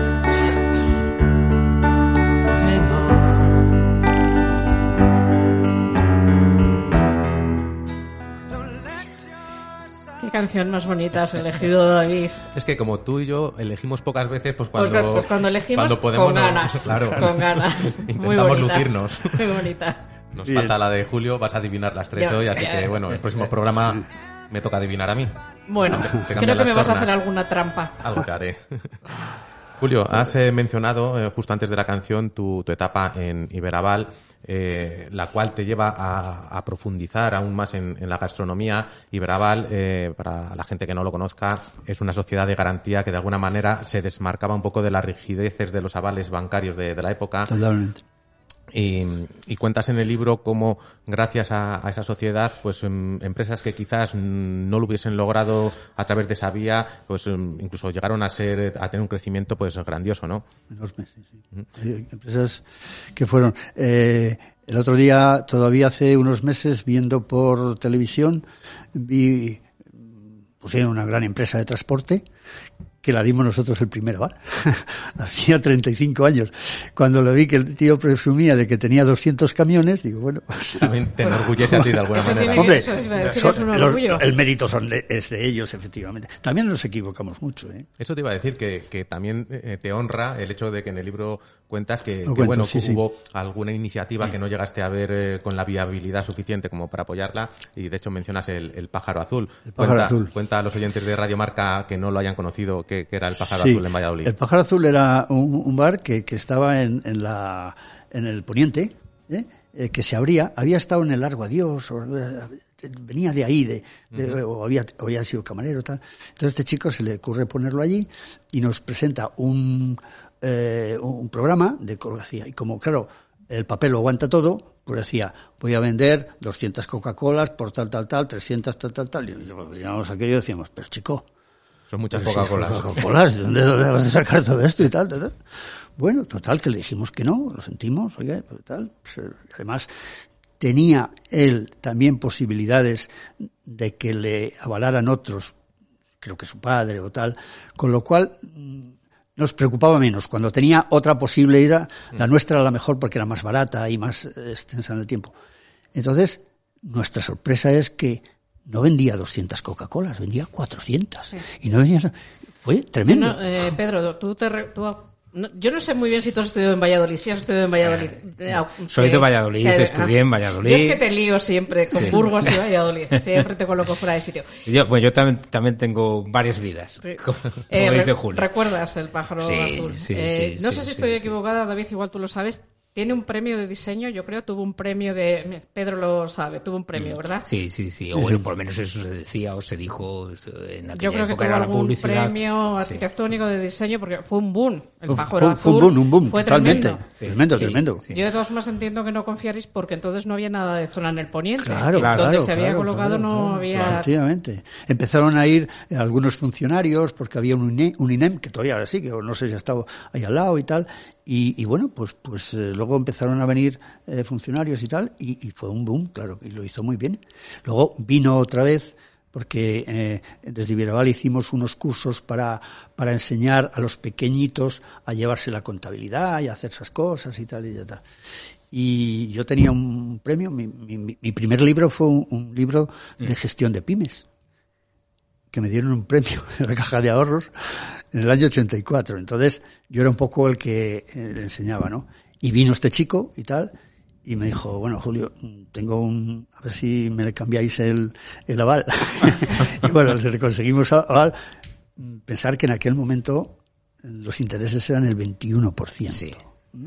hang on. Don't let yourself... Qué canción más bonita has elegido, David. Es que como tú y yo elegimos pocas veces, pues cuando, Pues, pues cuando elegimos, cuando podemos, con no- ganas. claro. Con ganas. Muy Intentamos bonita. lucirnos. Muy bonita. Nos Bien. falta la de Julio, vas a adivinar las tres Ya, hoy, así ya. que bueno, el próximo programa me toca adivinar a mí. Bueno, Se cambian creo que las me vas a tornas. hacer alguna trampa. Algo te haré. Julio, has eh, mencionado eh, justo antes de la canción tu, tu etapa en Iberaval. eh, la cual te lleva a, a profundizar aún más en, en la gastronomía. Iberabal, eh, para la gente que no lo conozca, es una sociedad de garantía que de alguna manera se desmarcaba un poco de las rigideces de los avales bancarios de, de la época. Totalmente. Y, y cuentas en el libro cómo, gracias a, a esa sociedad, pues em, empresas que quizás no lo hubiesen logrado a través de esa vía, pues em, incluso llegaron a ser a tener un crecimiento pues grandioso, ¿no? Enorme, sí, sí. Uh-huh. Hay empresas que fueron... Eh, el otro día, todavía hace unos meses, viendo por televisión, vi pusieron una gran empresa de transporte que la dimos nosotros el primer aval. Hacía treinta y cinco años. Cuando lo vi que el tío presumía de que tenía doscientos camiones, digo, bueno... Pues, también te enorgullece a ti de alguna eso manera. Tiene, Hombre, eso es, es son, un los, orgullo. el mérito son de, es de ellos, efectivamente. También nos equivocamos mucho, ¿eh? Eso te iba a decir, que, que también eh, te honra el hecho de que en el libro cuentas que, que cuento, bueno, sí, que sí. hubo alguna iniciativa que no llegaste a ver eh, con la viabilidad suficiente como para apoyarla, y de hecho mencionas el, el Pájaro Azul. El Pájaro cuenta, Azul. Cuenta a los oyentes de Radio Marca que no lo hayan conocido, que, que era el Pájaro Sí, Azul en Valladolid. El Pájaro Azul era un, un bar que, que estaba en, en, la, en el poniente, ¿eh? Eh, que se abría, había estado en el Largo Adiós, o, eh, venía de ahí, de, de, uh-huh. o, había, o había sido camarero, tal. Entonces a este chico se le ocurre ponerlo allí y nos presenta un, eh, un programa de colgación. Y como, claro, el papel lo aguanta todo, pues decía, voy a vender doscientas Coca-Colas por tal, tal, tal, trescientas, tal, tal, tal. Y llamamos aquello y decíamos, pero chico... Son muchas Pero Coca-Colas. Si Coca-Colas, ¿de dónde vas a sacar todo esto y tal, tal, tal? Bueno, total, que le dijimos que no, lo sentimos, oiga, pues tal. Pues, además, tenía él también posibilidades de que le avalaran otros, creo que su padre o tal, con lo cual nos preocupaba menos. Cuando tenía otra posible ira, la nuestra era la mejor porque era más barata y más extensa en el tiempo. Entonces, nuestra sorpresa es que no vendía doscientas Coca-Colas, vendía cuatrocientas. Sí. Y no vendía... Fue tremendo. No, eh, Pedro, tú te... Re, tú, no, yo no sé muy bien si tú has estudiado en Valladolid. Si has estudiado en Valladolid. Eh, Soy de Valladolid, eh, estudié ah, en Valladolid. Yo es que te lío siempre con sí. Burgos y Valladolid. Siempre te coloco fuera de sitio. Yo, bueno, yo también, también tengo varias vidas, sí. como, como eh, dice Julio. ¿Recuerdas el Pájaro sí, Azul? Sí, eh, sí, no sí, sé si sí, estoy sí, equivocada, David, igual tú lo sabes. Tiene un premio de diseño, yo creo, tuvo un premio de... Pedro lo sabe, tuvo un premio, ¿verdad? Sí, sí, sí, o bueno, por lo menos eso se decía o se dijo en aquella Yo creo que época, tuvo era algún la publicidad. premio arquitectónico sí. de diseño, porque fue un boom, el fue, Pájaro fue, Azul. Fue un boom, un boom, fue totalmente. Tremendo, sí. tremendo. Sí. tremendo. Sí. Yo de todas formas entiendo que no confiaréis porque entonces no había nada de zona en el poniente. Claro, Donde claro, se había claro, colocado claro, no claro, había... Efectivamente. Empezaron a ir algunos funcionarios porque había un INEM, un INEM que todavía sí, que no sé si ha estado ahí al lado y tal. Y, y bueno, pues pues eh, luego empezaron a venir eh, funcionarios y tal, y, y fue un boom, claro, y lo hizo muy bien. Luego vino otra vez, porque eh, desde Iberabal hicimos unos cursos para, para enseñar a los pequeñitos a llevarse la contabilidad y a hacer esas cosas y tal y tal. Y yo tenía un premio, mi, mi, mi primer libro fue un, un libro de gestión de pymes, que me dieron un premio en la Caja de Ahorros en el año ochenta y cuatro. Entonces, yo era un poco el que eh, le enseñaba, ¿no? Y vino este chico y tal, y me dijo, bueno, Julio, tengo un... a ver si me le cambiáis el, el aval. Y bueno, le conseguimos aval. Pensar que en aquel momento los intereses eran el veintiuno por ciento. Sí.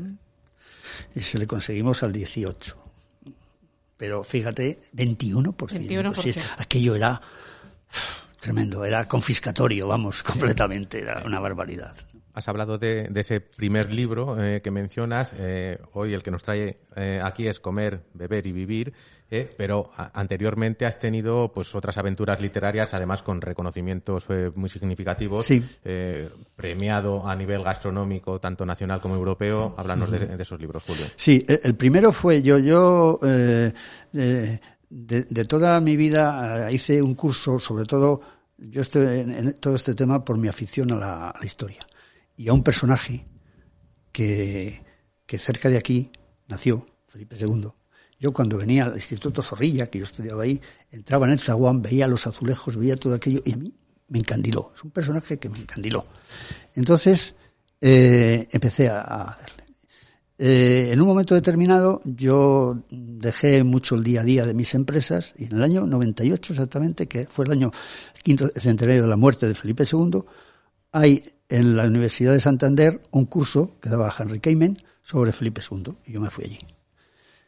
Y se le conseguimos al dieciocho por ciento. Pero fíjate, veintiuno por ciento. veintiuno por ciento. Sí, aquello era... tremendo, era confiscatorio, vamos, completamente, era una barbaridad. Has hablado de, de ese primer libro eh, que mencionas, eh, hoy el que nos trae eh, aquí es Comer, Beber y Vivir, eh, pero a, anteriormente has tenido pues otras aventuras literarias, además con reconocimientos eh, muy significativos, sí. eh, premiado a nivel gastronómico, tanto nacional como europeo. Háblanos de, de esos libros, Julio. Sí, el primero fue yo, yo eh, eh, de, de toda mi vida hice un curso, sobre todo, yo estoy en, en todo este tema por mi afición a la, a la historia. Y a un personaje que, que cerca de aquí nació, Felipe segundo. Yo cuando venía al Instituto Zorrilla, que yo estudiaba ahí, entraba en el zaguán, veía los azulejos, veía todo aquello, y a mí me encandiló. Es un personaje que me encandiló. Entonces, eh, empecé a, a hacerle. Eh, en un momento determinado, yo dejé mucho el día a día de mis empresas, y en el año noventa y ocho exactamente, que fue el año el quinto centenario de la muerte de Felipe segundo, hay en la Universidad de Santander un curso que daba Henry Kamen sobre Felipe segundo, y yo me fui allí.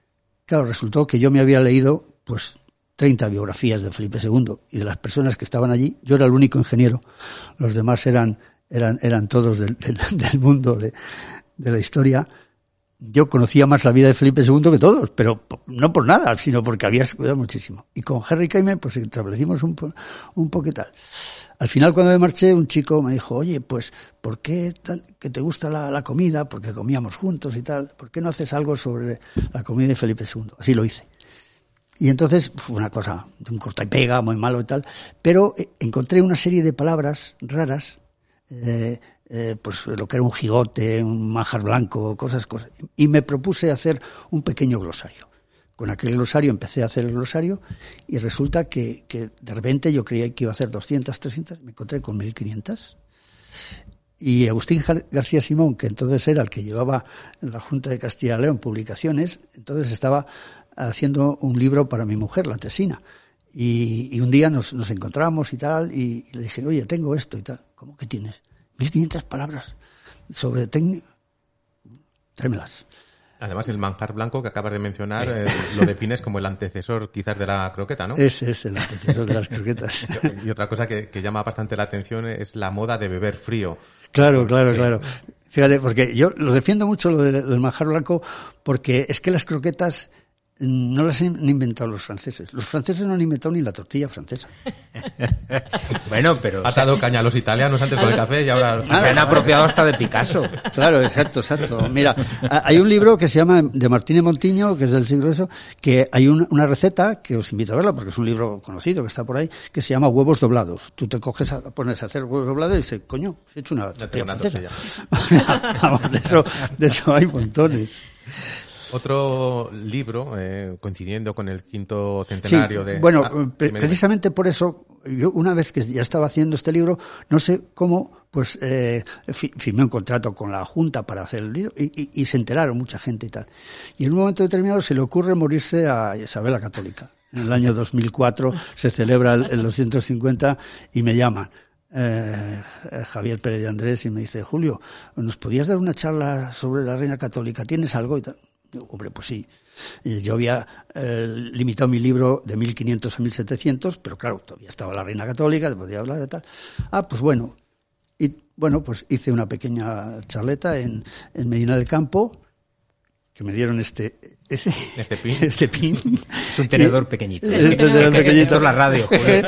Claro, resultó que yo me había leído, pues, treinta biografías de Felipe segundo, y de las personas que estaban allí, yo era el único ingeniero, los demás eran, eran, eran todos del, del, del mundo de, de la historia. Yo conocía más la vida de Felipe segundo que todos, pero no por nada, sino porque había estudiado muchísimo. Y con Henry Keimer, pues establecimos un, un poco y tal. Al final, cuando me marché, un chico me dijo, oye, pues, ¿por qué tan, que te gusta la, la comida? Porque comíamos juntos y tal. ¿Por qué no haces algo sobre la comida de Felipe segundo? Así lo hice. Y entonces fue una cosa de un corta y pega, muy malo y tal. Pero eh, encontré una serie de palabras raras, eh, Eh, pues lo que era un jigote, un manjar blanco, cosas, cosas. Y me propuse hacer un pequeño glosario. Con aquel glosario empecé a hacer el glosario y resulta que, que de repente yo creía que iba a hacer doscientas, trescientas, me encontré con mil quinientas. Y Agustín García Simón, que entonces era el que llevaba en la Junta de Castilla y León publicaciones, entonces estaba haciendo un libro para mi mujer, La Tesina. Y, y un día nos, nos encontramos y tal, y, y le dije, oye, tengo esto y tal. ¿Cómo que tienes? mil quinientas palabras sobre técnica. Tráemelas. Además, el manjar blanco que acabas de mencionar sí. eh, lo defines como el antecesor quizás de la croqueta, ¿no? Ese es el antecesor de las croquetas. Y otra cosa que, que llama bastante la atención es la moda de beber frío. Claro, claro, sí. claro. Fíjate, porque yo lo defiendo mucho lo del manjar blanco, porque es que las croquetas no las han inventado los franceses. Los franceses no han inventado ni la tortilla francesa. Bueno, pero... Ha dado caña a los italianos antes con el café y ahora... Se han apropiado hasta de Picasso. Claro, exacto, exacto. Mira, hay un libro que se llama de Martínez Montiño, que es del siglo eso, que hay una, una receta, que os invito a verla, porque es un libro conocido que está por ahí, que se llama huevos doblados. Tú te coges, a, pones a hacer huevos doblados y dices, coño, he hecho una tortilla francesa. Vamos, de eso, de eso hay montones. Otro libro, eh, coincidiendo con el quinto centenario sí, de... Bueno, ah, pre- precisamente por eso, yo una vez que ya estaba haciendo este libro, no sé cómo, pues eh, fi- firmé un contrato con la Junta para hacer el libro y, y, y se enteraron mucha gente y tal. Y en un momento determinado se le ocurre morirse a Isabel la Católica. En el año dos mil cuatro se celebra el, el doscientos cincuenta y me llaman. Eh, Javier Pérez de Andrés y me dice, Julio, ¿nos podías dar una charla sobre la Reina Católica? ¿Tienes algo? Y tal. Hombre, pues sí. Yo había eh, limitado mi libro de mil quinientos a mil setecientos, pero claro, todavía estaba la Reina Católica, podía hablar de tal. Ah, pues bueno. Y bueno, pues hice una pequeña charleta en, en Medina del Campo, que me dieron este... Ese, este pin. Este pin. Es un tenedor pequeñito. Es un tenedor pequeñito. Esto es la radio.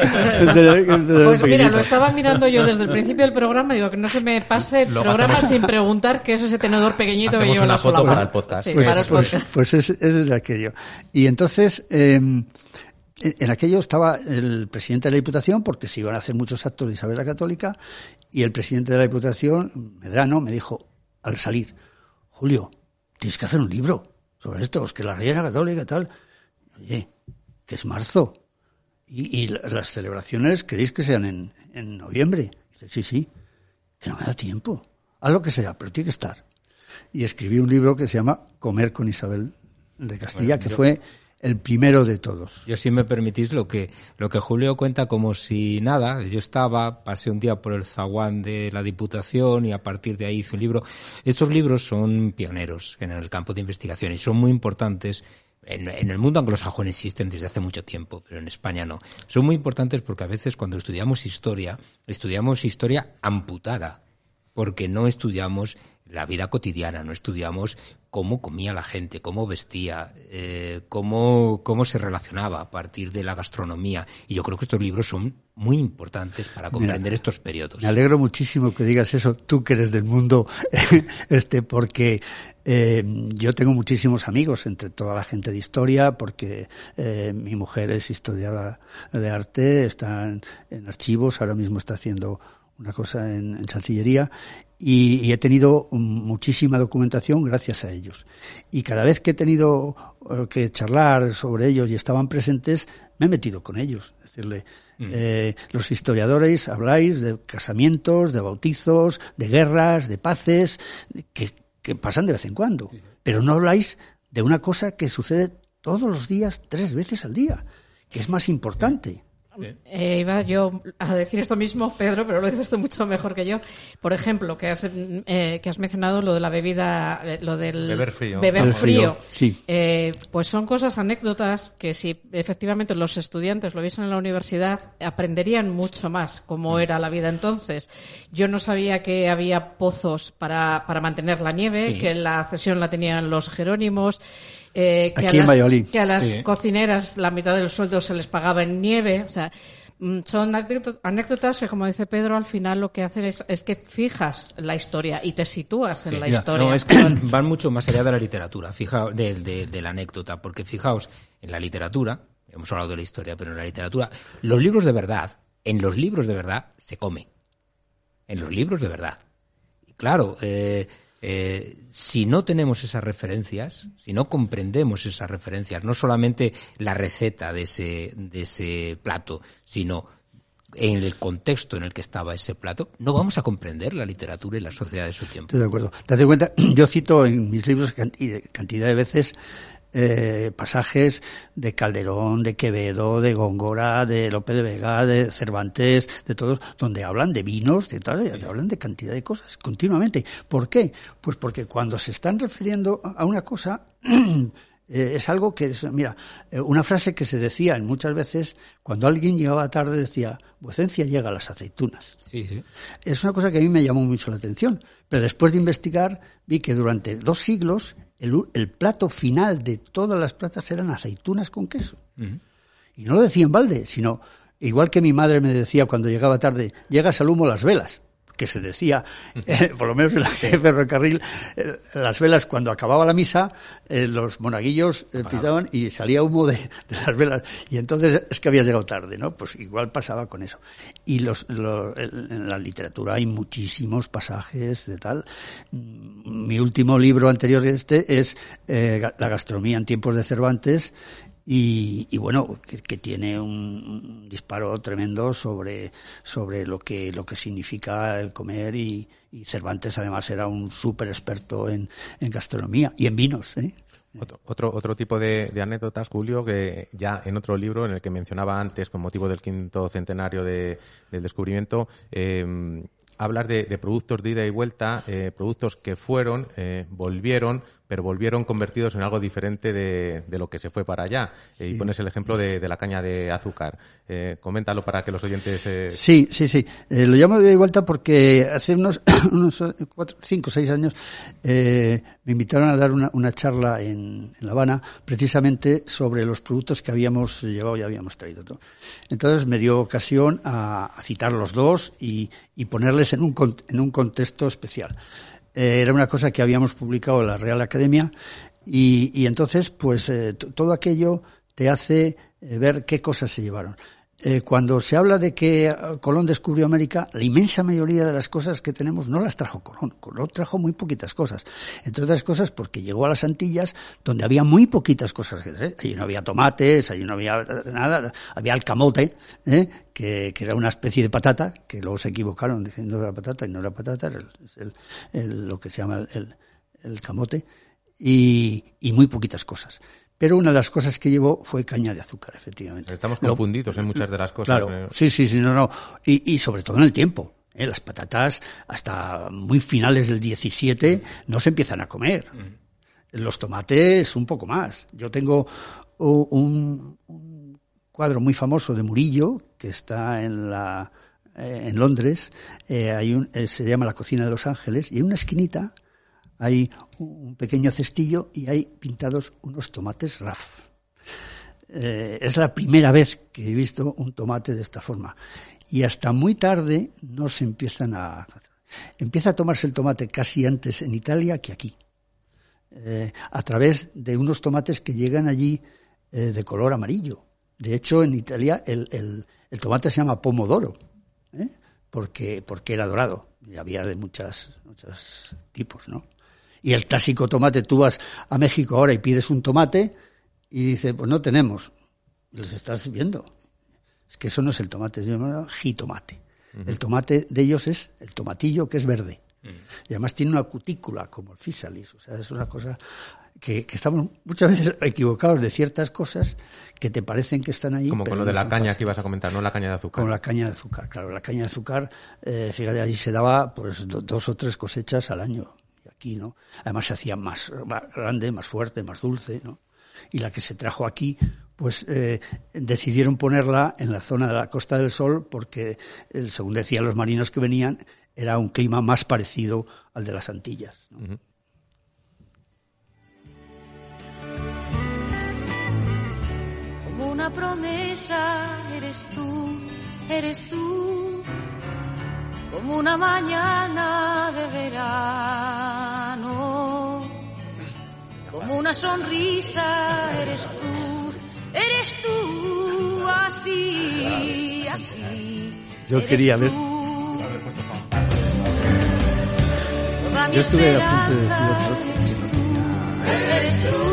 Pues mira, lo estaba mirando yo desde el principio del programa. Digo que no se me pase el Lo programa hacemos. sin preguntar qué es ese tenedor pequeñito que Hacemos lleva una la sola foto mano. para el podcast. Sí, Pues, para el pues, podcast. pues es, es de aquello. Y entonces, eh, en aquello estaba el presidente de la Diputación, porque se iban a hacer muchos actos de Isabel la Católica, y el presidente de la Diputación, Medrano, me dijo al salir, Julio, tienes que hacer un libro sobre esto, es que la Reina Católica y tal. Oye, que es marzo. Y, y las celebraciones queréis que sean en, en noviembre. Dice, sí, sí, que no me da tiempo. Haz lo que sea, pero tiene que estar. Y escribí un libro que se llama Comer con Isabel de Castilla, bueno, que yo... fue el primero de todos. Yo, si me permitís, lo que lo que Julio cuenta como si nada. Yo estaba, pasé un día por el zaguán de la Diputación y a partir de ahí hice un libro. Estos libros son pioneros en el campo de investigación y son muy importantes. En, en el mundo anglosajón existen desde hace mucho tiempo, pero en España no. Son muy importantes porque a veces cuando estudiamos historia, estudiamos historia amputada, porque no estudiamos la vida cotidiana, no estudiamos cómo comía la gente, cómo vestía, eh, cómo, cómo se relacionaba a partir de la gastronomía. Y yo creo que estos libros son muy importantes para comprender Mira, estos periodos. Me alegro muchísimo que digas eso, tú que eres del mundo, este, porque eh, yo tengo muchísimos amigos entre toda la gente de historia, porque eh, mi mujer es historiadora de arte, está en, en archivos, ahora mismo está haciendo una cosa en, en Chancillería, y, y he tenido muchísima documentación gracias a ellos. Y cada vez que he tenido que charlar sobre ellos y estaban presentes, me he metido con ellos. Es decirle, mm. eh, los historiadores habláis de casamientos, de bautizos, de guerras, de paces, que, que pasan de vez en cuando. Sí, sí. Pero no habláis de una cosa que sucede todos los días, tres veces al día, que es más importante. Eh, iba yo a decir esto mismo, Pedro, pero lo dices tú mucho mejor que yo. Por ejemplo, que has, eh, que has mencionado lo de la bebida, lo del beber frío. Beber Beber frío. frío, sí. Eh, pues son cosas, anécdotas, que si efectivamente los estudiantes lo viesen en la universidad, aprenderían mucho más cómo era la vida entonces. Yo no sabía que había pozos para, para mantener la nieve, Sí. que la cesión la tenían los jerónimos. Eh, que, Aquí a en las, Valladolid. que a las Sí. cocineras la mitad del sueldo se les pagaba en nieve. O sea, mm, son anécdotas, anécdotas que, como dice Pedro, al final lo que hacen es, es que fijas la historia y te sitúas en la Mira, historia. No, es que van, van mucho más allá de la literatura, fijaos, de, de, de la anécdota, porque fijaos, en la literatura, hemos hablado de la historia, pero en la literatura, los libros de verdad, en los libros de verdad se come. En los libros de verdad. Y claro, eh, eh, si no tenemos esas referencias, si no comprendemos esas referencias, no solamente la receta de ese, de ese plato, sino en el contexto en el que estaba ese plato, no vamos a comprender la literatura y la sociedad de su tiempo. Estoy de acuerdo. Date cuenta, yo cito en mis libros canti- cantidad de veces eh, pasajes de Calderón, de Quevedo, de Góngora, de Lope de Vega, de Cervantes, de todos, donde hablan de vinos, de tal, sí. hablan de cantidad de cosas continuamente. ¿Por qué? Pues porque cuando se están refiriendo a una cosa eh, es algo que es, mira, eh, una frase que se decía muchas veces cuando alguien llegaba tarde decía, vuecencia llega a las aceitunas. Sí, sí. Es una cosa que a mí me llamó mucho la atención, pero después de investigar vi que durante dos siglos el, el plato final de todas las platas eran aceitunas con queso. Uh-huh. Y no lo decía en balde, sino igual que mi madre me decía cuando llegaba tarde, llegas al humo las velas, que se decía, eh, por lo menos en la ferrocarril, eh, las velas cuando acababa la misa, eh, los monaguillos eh, pitaban y salía humo de, de las velas. Y entonces es que había llegado tarde, ¿no? Pues igual pasaba con eso. Y los, los, en la literatura hay muchísimos pasajes de tal. Mi último libro anterior a este es eh, La gastronomía en tiempos de Cervantes. Y, y bueno, que, que tiene un, un disparo tremendo sobre, sobre lo que, lo que significa el comer y, y Cervantes además era un súper experto en, en gastronomía y en vinos, ¿eh? Otro, otro, otro tipo de, de anécdotas, Julio, que ya en otro libro en el que mencionaba antes con motivo del quinto centenario de, del descubrimiento, eh, hablar de, de productos de ida y vuelta, eh, productos que fueron, eh, volvieron, pero volvieron convertidos en algo diferente de, de lo que se fue para allá. Eh, sí. Y pones el ejemplo de, de la caña de azúcar. Eh, coméntalo para que los oyentes... Eh... Sí, sí, sí. Eh, lo llamo de ida y vuelta porque hace unos, unos cuatro, cinco o seis años eh, me invitaron a dar una, una charla en, en La Habana precisamente sobre los productos que habíamos llevado y habíamos traído, ¿no? Entonces me dio ocasión a, a citar los dos y, y ponerles en un, en un contexto especial. Eh, era una cosa que habíamos publicado en la Real Academia y, y entonces pues eh, t- todo aquello te hace eh, ver qué cosas se llevaron. Eh, cuando se habla de que Colón descubrió América, la inmensa mayoría de las cosas que tenemos no las trajo Colón. Colón trajo muy poquitas cosas. Entre otras cosas porque llegó a las Antillas donde había muy poquitas cosas. ¿eh? Allí no había tomates, allí no había nada. Había el camote, ¿eh? que, que era una especie de patata, que luego se equivocaron diciendo que era patata y no era patata, era el, el, el, lo que se llama el, el camote, y, y muy poquitas cosas. Pero una de las cosas que llevó fue caña de azúcar, efectivamente. Estamos confundidos Lo, en muchas de las cosas. Claro, eh. sí, sí, sí, no, no. Y, y sobre todo en el tiempo. ¿eh? Las patatas, hasta muy finales del diecisiete, no se empiezan a comer. Mm. Los tomates, un poco más. Yo tengo un, un cuadro muy famoso de Murillo, que está en la eh, en Londres. Eh, hay un, eh, se llama La cocina de los ángeles, y en una esquinita hay un pequeño cestillo y hay pintados unos tomates R A F. Eh, es la primera vez que he visto un tomate de esta forma. Y hasta muy tarde no se empiezan a... Empieza a tomarse el tomate casi antes en Italia que aquí. Eh, a través de unos tomates que llegan allí eh, de color amarillo. De hecho, en Italia el, el, el tomate se llama pomodoro, ¿eh? porque, porque era dorado. Y había de muchas, muchos tipos, ¿no? Y el clásico tomate, tú vas a México ahora y pides un tomate y dices, pues no tenemos. Y los estás viendo. Es que eso no es el tomate, se llama jitomate. Uh-huh. El tomate de ellos es el tomatillo, que es verde. Uh-huh. Y además tiene una cutícula, como el physalis. O sea, es una cosa... que, que estamos muchas veces equivocados de ciertas cosas que te parecen que están ahí. Como con lo de la caña que ibas a comentar, ¿no? La caña de azúcar. Con la caña de azúcar, claro. La caña de azúcar, eh, fíjate, allí se daba pues do, dos o tres cosechas al año. Y aquí, ¿no? Además se hacía más, más grande, más fuerte, más dulce, ¿no? Y la que se trajo aquí, pues eh, decidieron ponerla en la zona de la Costa del Sol porque, eh, según decían los marinos que venían, era un clima más parecido al de las Antillas, ¿no? Uh-huh. Como una promesa eres tú, eres tú, como una mañana de verano, como una sonrisa eres tú, eres tú, así, así. Yo quería ver. Yo estuve a punto de decir otro. Eres tú,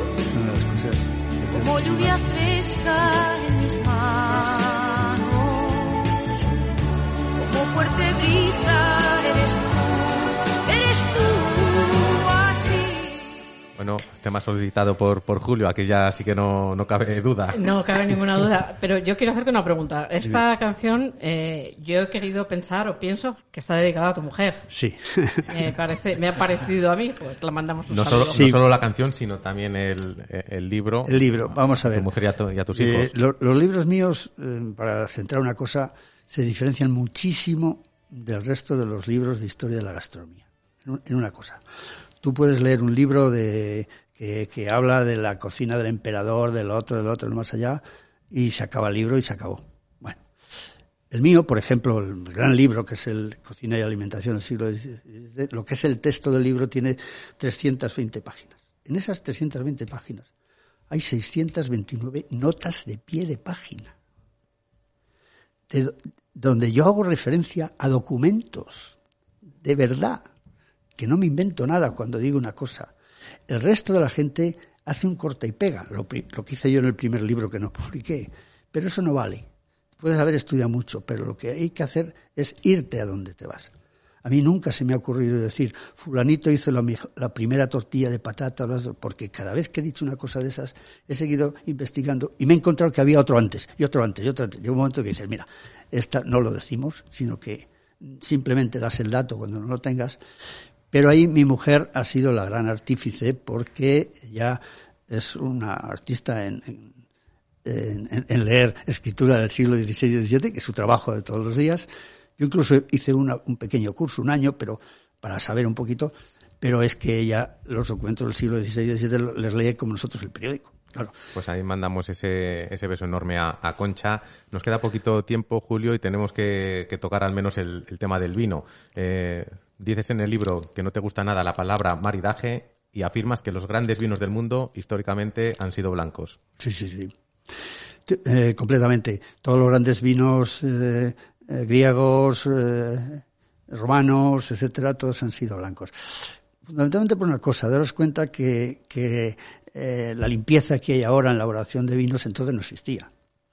como lluvia fresca en mis manos, como fuerte brisa eres tú, eres tú, así. Bueno, tema solicitado por, por Julio, aquí ya sí que no, no cabe duda. No cabe ninguna duda, pero yo quiero hacerte una pregunta. Esta sí. canción, eh, yo he querido pensar o pienso que está dedicada a tu mujer. Sí. Me parece, me ha parecido a mí, pues la mandamos un no saludo. Solo, sí. No solo la canción, sino también el, el libro. El libro, vamos a ver. A tu mujer y a, tu, y a tus hijos. Eh, lo, los libros míos, eh, para centrar una cosa, se diferencian muchísimo del resto de los libros de historia de la gastronomía. En, en una cosa. Tú puedes leer un libro de que, que habla de la cocina del emperador, del otro, del otro, del más allá, y se acaba el libro y se acabó. Bueno, el mío, por ejemplo, el gran libro, que es el Cocina y Alimentación del siglo dieciséis, lo que es el texto del libro tiene trescientas veinte páginas. En esas trescientas veinte páginas hay seiscientas veintinueve notas de pie de página, de, donde yo hago referencia a documentos de verdad, que no me invento nada cuando digo una cosa. El resto de la gente hace un corta y pega, lo, lo que hice yo en el primer libro que no publiqué, pero eso no vale. Puedes haber estudiado mucho, pero lo que hay que hacer es irte a donde te vas. A mí nunca se me ha ocurrido decir, fulanito hizo la, la primera tortilla de patata, porque cada vez que he dicho una cosa de esas, he seguido investigando y me he encontrado que había otro antes, y otro antes, y otro antes. Llega un momento que dices, mira, esta no lo decimos, sino que simplemente das el dato cuando no lo tengas. Pero ahí mi mujer ha sido la gran artífice porque ella es una artista en, en, en, en leer escritura del siglo dieciséis y diecisiete, que es su trabajo de todos los días. Yo incluso hice una, un pequeño curso, un año, pero para saber un poquito, pero es que ella los documentos del siglo dieciséis y diecisiete les lee como nosotros el periódico. Claro. Pues ahí mandamos ese, ese beso enorme a, a Concha. Nos queda poquito tiempo, Julio, y tenemos que, que tocar al menos el, el tema del vino. Eh, dices en el libro que no te gusta nada la palabra maridaje y afirmas que los grandes vinos del mundo históricamente han sido blancos. Sí, sí, sí. Eh, completamente. Todos los grandes vinos eh, eh, griegos, eh, romanos, etcétera, todos han sido blancos. Fundamentalmente por una cosa, daros cuenta que, que eh, la limpieza que hay ahora en la elaboración de vinos entonces no existía.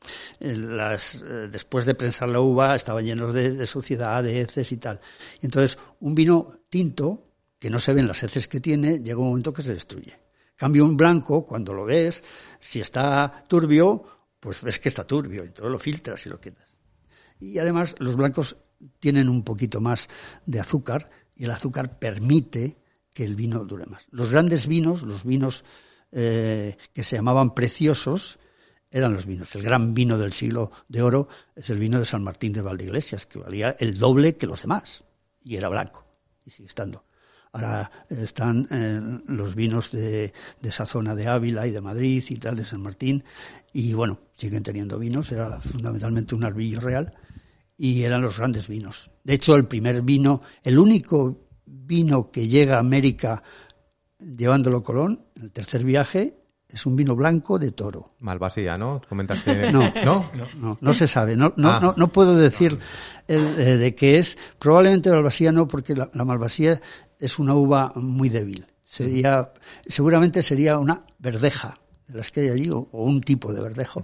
Las, eh, después de prensar la uva estaban llenos de, de suciedad, de heces y tal. Y entonces un vino tinto, que no se ven las heces que tiene, llega un momento que se destruye. Cambio un blanco, cuando lo ves, si está turbio, pues ves que está turbio, entonces lo filtras y lo quitas. Y además los blancos tienen un poquito más de azúcar y el azúcar permite que el vino dure más. Los grandes vinos, los vinos eh, que se llamaban preciosos, eran los vinos. El gran vino del siglo de oro es el vino de San Martín de Valdeiglesias, que valía el doble que los demás, y era blanco, y sigue estando. Ahora están eh, los vinos de, de esa zona de Ávila y de Madrid y tal, de San Martín, y bueno, siguen teniendo vinos, era fundamentalmente un albillo real, y eran los grandes vinos. De hecho, el primer vino, el único vino que llega a América llevándolo Colón, en el tercer viaje, es un vino blanco de toro. Malvasía, ¿no? Comentaste. No, ¿No? no, no, no se sabe. No, no, Ah. no, no puedo decir el, eh, de qué es. Probablemente Malvasía no, porque la, la Malvasía es una uva muy débil. Sería, seguramente sería una verdeja de las que hay allí, o, o un tipo de verdejo.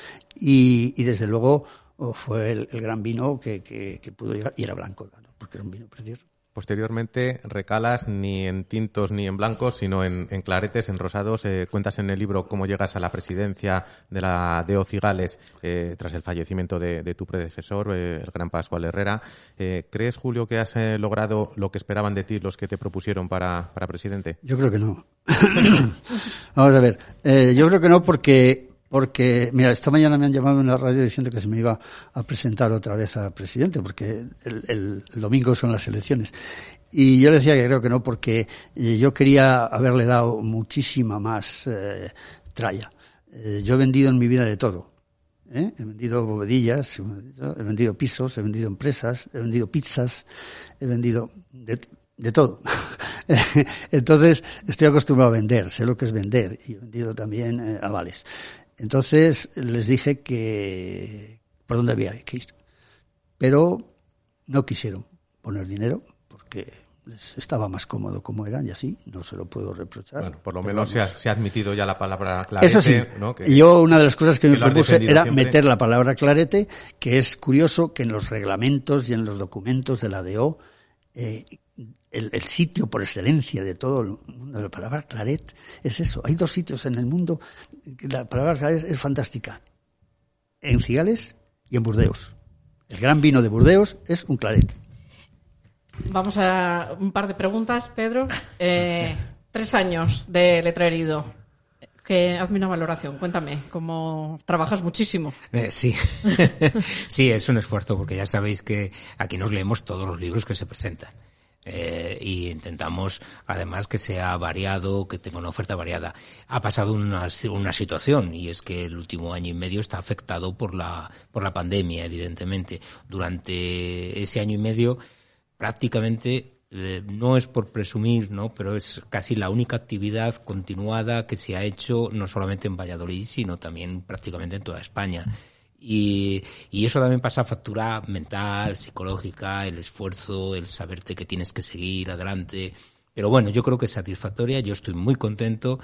Y, y desde luego oh, fue el, el gran vino que, que, que pudo llegar, y era blanco, claro, porque era un vino precioso. Posteriormente recalas ni en tintos ni en blancos, sino en, en claretes, en rosados. Eh, cuentas en el libro cómo llegas a la presidencia de la D E O Cigales eh, tras el fallecimiento de, de tu predecesor, eh, el gran Pascual Herrera. Eh, ¿Crees, Julio, que has eh, logrado lo que esperaban de ti los que te propusieron para, para presidente? Yo creo que no. Vamos a ver. Eh, yo creo que no porque... Porque, mira, esta mañana me han llamado en la radio diciendo que se me iba a presentar otra vez a presidente, porque el, el, el domingo son las elecciones. Y yo le decía que creo que no, porque yo quería haberle dado muchísima más eh, tralla. Eh, yo he vendido en mi vida de todo. ¿eh? He vendido bovedillas, he vendido pisos, he vendido empresas, he vendido pizzas, he vendido de, de todo. Entonces, estoy acostumbrado a vender, sé lo que es vender, y he vendido también eh, avales. Entonces les dije que por dónde había que ir, pero no quisieron poner dinero porque les estaba más cómodo como eran y así no se lo puedo reprochar. Bueno, por lo menos se ha, se ha admitido ya la palabra clarete. Eso sí, ¿no? Que, yo una de las cosas que, que me propuse era siempre. meter la palabra clarete, que es curioso que en los reglamentos y en los documentos de la D E O eh, El, el sitio por excelencia de todo el mundo, la palabra claret es eso. Hay dos sitios en el mundo que la palabra claret es fantástica. En Cigales y en Burdeos. El gran vino de Burdeos es un claret. Vamos a un par de preguntas, Pedro. Eh, tres años de letra herido. Que hazme una valoración, cuéntame, cómo trabajas muchísimo. Eh, sí, sí, es un esfuerzo porque ya sabéis que aquí nos leemos todos los libros que se presentan. Eh, y intentamos además que sea variado, que tenga una oferta variada. Ha pasado una, una situación y es que el último año y medio está afectado por la, por la pandemia, evidentemente. Durante ese año y medio prácticamente eh, no es por presumir, ¿no? Pero es casi la única actividad continuada que se ha hecho no solamente en Valladolid, sino también prácticamente en toda España. Y, y eso también pasa a factura mental, psicológica, el esfuerzo, el saberte que tienes que seguir adelante. Pero bueno, yo creo que es satisfactoria, yo estoy muy contento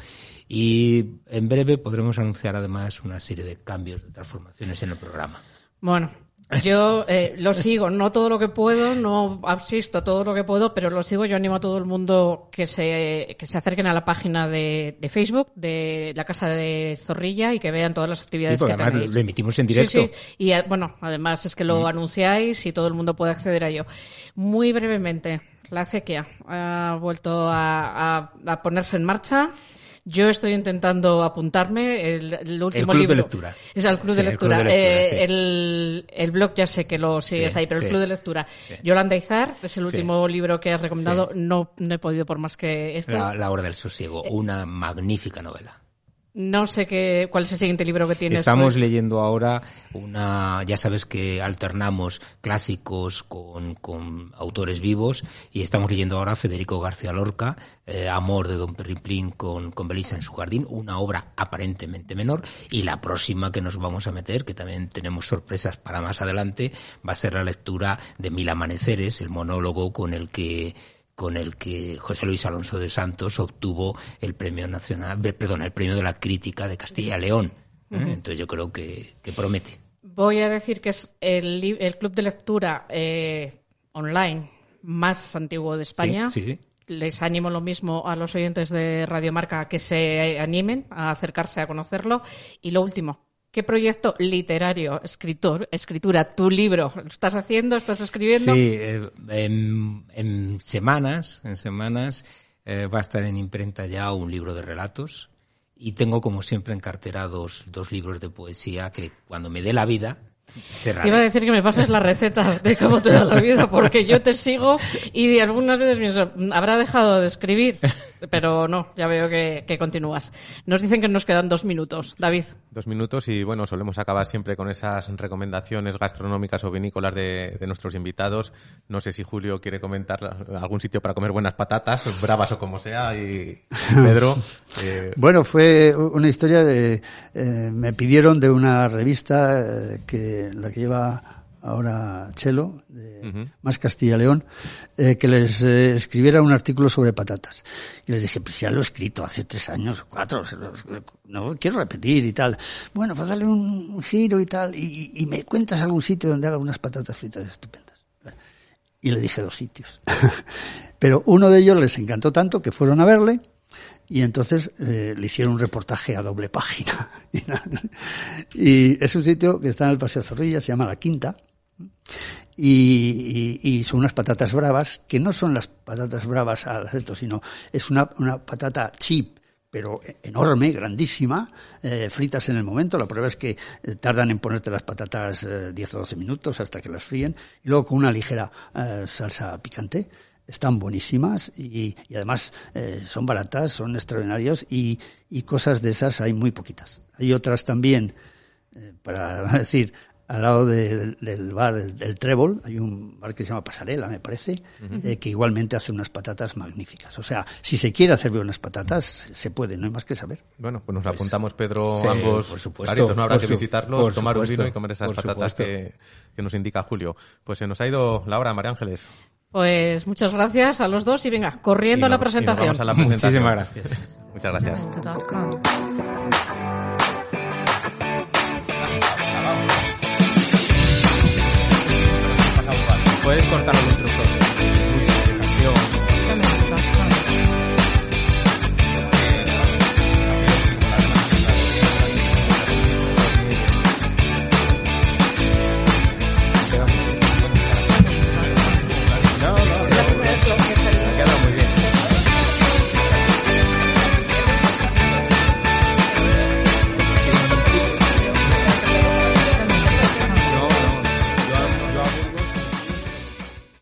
y en breve podremos anunciar además una serie de cambios, de transformaciones en el programa. Bueno, yo eh, lo sigo, no todo lo que puedo, no asisto todo lo que puedo, pero lo sigo. Yo animo a todo el mundo que se que se acerquen a la página de, de Facebook de la Casa de Zorrilla y que vean todas las actividades sí, porque que además tenéis. Lo emitimos en directo. Sí, sí. Y bueno, además es que lo mm. anunciáis y todo el mundo puede acceder a ello. Muy brevemente, la acequia ha vuelto a, a, a ponerse en marcha. Yo estoy intentando apuntarme. El, el último el club libro de lectura. Es el club sí, de lectura. El, club de lectura eh, sí. el, el blog ya sé que lo sigues sí, ahí, pero sí, el club de lectura. Sí. Yolanda Izar es el último sí. libro que has recomendado. Sí. No, no he podido por más que este. La, la Hora del Sosiego, eh, una magnífica novela. No sé qué, cuál es el siguiente libro que tienes. Estamos pues. leyendo ahora una, ya sabes que alternamos clásicos con, con autores vivos y estamos leyendo ahora Federico García Lorca, eh, Amor de Don Perriplín con, con Belisa en su jardín, una obra aparentemente menor, y la próxima que nos vamos a meter, que también tenemos sorpresas para más adelante, va a ser la lectura de Mil amaneceres, el monólogo con el que con el que José Luis Alonso de Santos obtuvo el premio nacional, perdón, el premio de la crítica de Castilla y León. ¿eh? Uh-huh. Entonces yo creo que, que promete. Voy a decir que es el, el club de lectura eh, online más antiguo de España. Sí, sí, sí. Les animo lo mismo a los oyentes de Radio Marca que se animen a acercarse a conocerlo. Y lo último, ¿qué proyecto literario, escritor, escritura, tu libro, lo estás haciendo, estás escribiendo? Sí, eh, en, en semanas, en semanas eh, va a estar en imprenta ya un libro de relatos y tengo como siempre en cartera dos, dos libros de poesía que cuando me dé la vida cerraré. Te iba a decir que me pases la receta de cómo te da la vida, porque yo te sigo y algunas veces pienso, habrá dejado de escribir, pero no, ya veo que, que continúas. Nos dicen que nos quedan dos minutos. David. Dos minutos y bueno, solemos acabar siempre con esas recomendaciones gastronómicas o vinícolas de, de nuestros invitados. No sé si Julio quiere comentar algún sitio para comer buenas patatas, bravas o como sea, y, y Pedro. Eh... Bueno, fue una historia de, eh, me pidieron de una revista eh, que la que lleva ahora Chelo, de uh-huh. Más Castilla y León, eh, que les eh, escribiera un artículo sobre patatas. Y les dije, pues ya lo he escrito hace tres años, cuatro, no quiero repetir y tal. Bueno, pues dale un giro y tal, y, y me cuentas algún sitio donde haga unas patatas fritas estupendas. y le dije dos sitios. Pero uno de ellos les encantó tanto que fueron a verle y entonces eh, le hicieron un reportaje a doble página. Y es un sitio que está en el Paseo Zorrilla, se llama La Quinta, y, y, y son unas patatas bravas, que no son las patatas bravas al aceto, sino es una, una patata chip, pero enorme, grandísima, eh, fritas en el momento. La prueba es que eh, tardan en ponerte las patatas eh, diez o doce minutos hasta que las fríen, y luego con una ligera eh, salsa picante. Están buenísimas y, y además eh, son baratas, son extraordinarias y, y cosas de esas hay muy poquitas. Hay otras también, eh, para decir, al lado de, del bar, del, del Trébol, hay un bar que se llama Pasarela, me parece, uh-huh. eh, que igualmente hace unas patatas magníficas. O sea, si se quiere hacer buenas patatas, se puede, no hay más que saber. Bueno, pues nos pues, apuntamos, Pedro, sí, ambos. Por supuesto. Caritos, no habrá por que su, visitarlos, tomar supuesto, un vino y comer esas patatas que, que nos indica Julio. Pues se nos ha ido la hora, María Ángeles. Pues muchas gracias a los dos y venga, corriendo y a la no, presentación. Vamos a la presentación. Muchísimas gracias. Muchas gracias.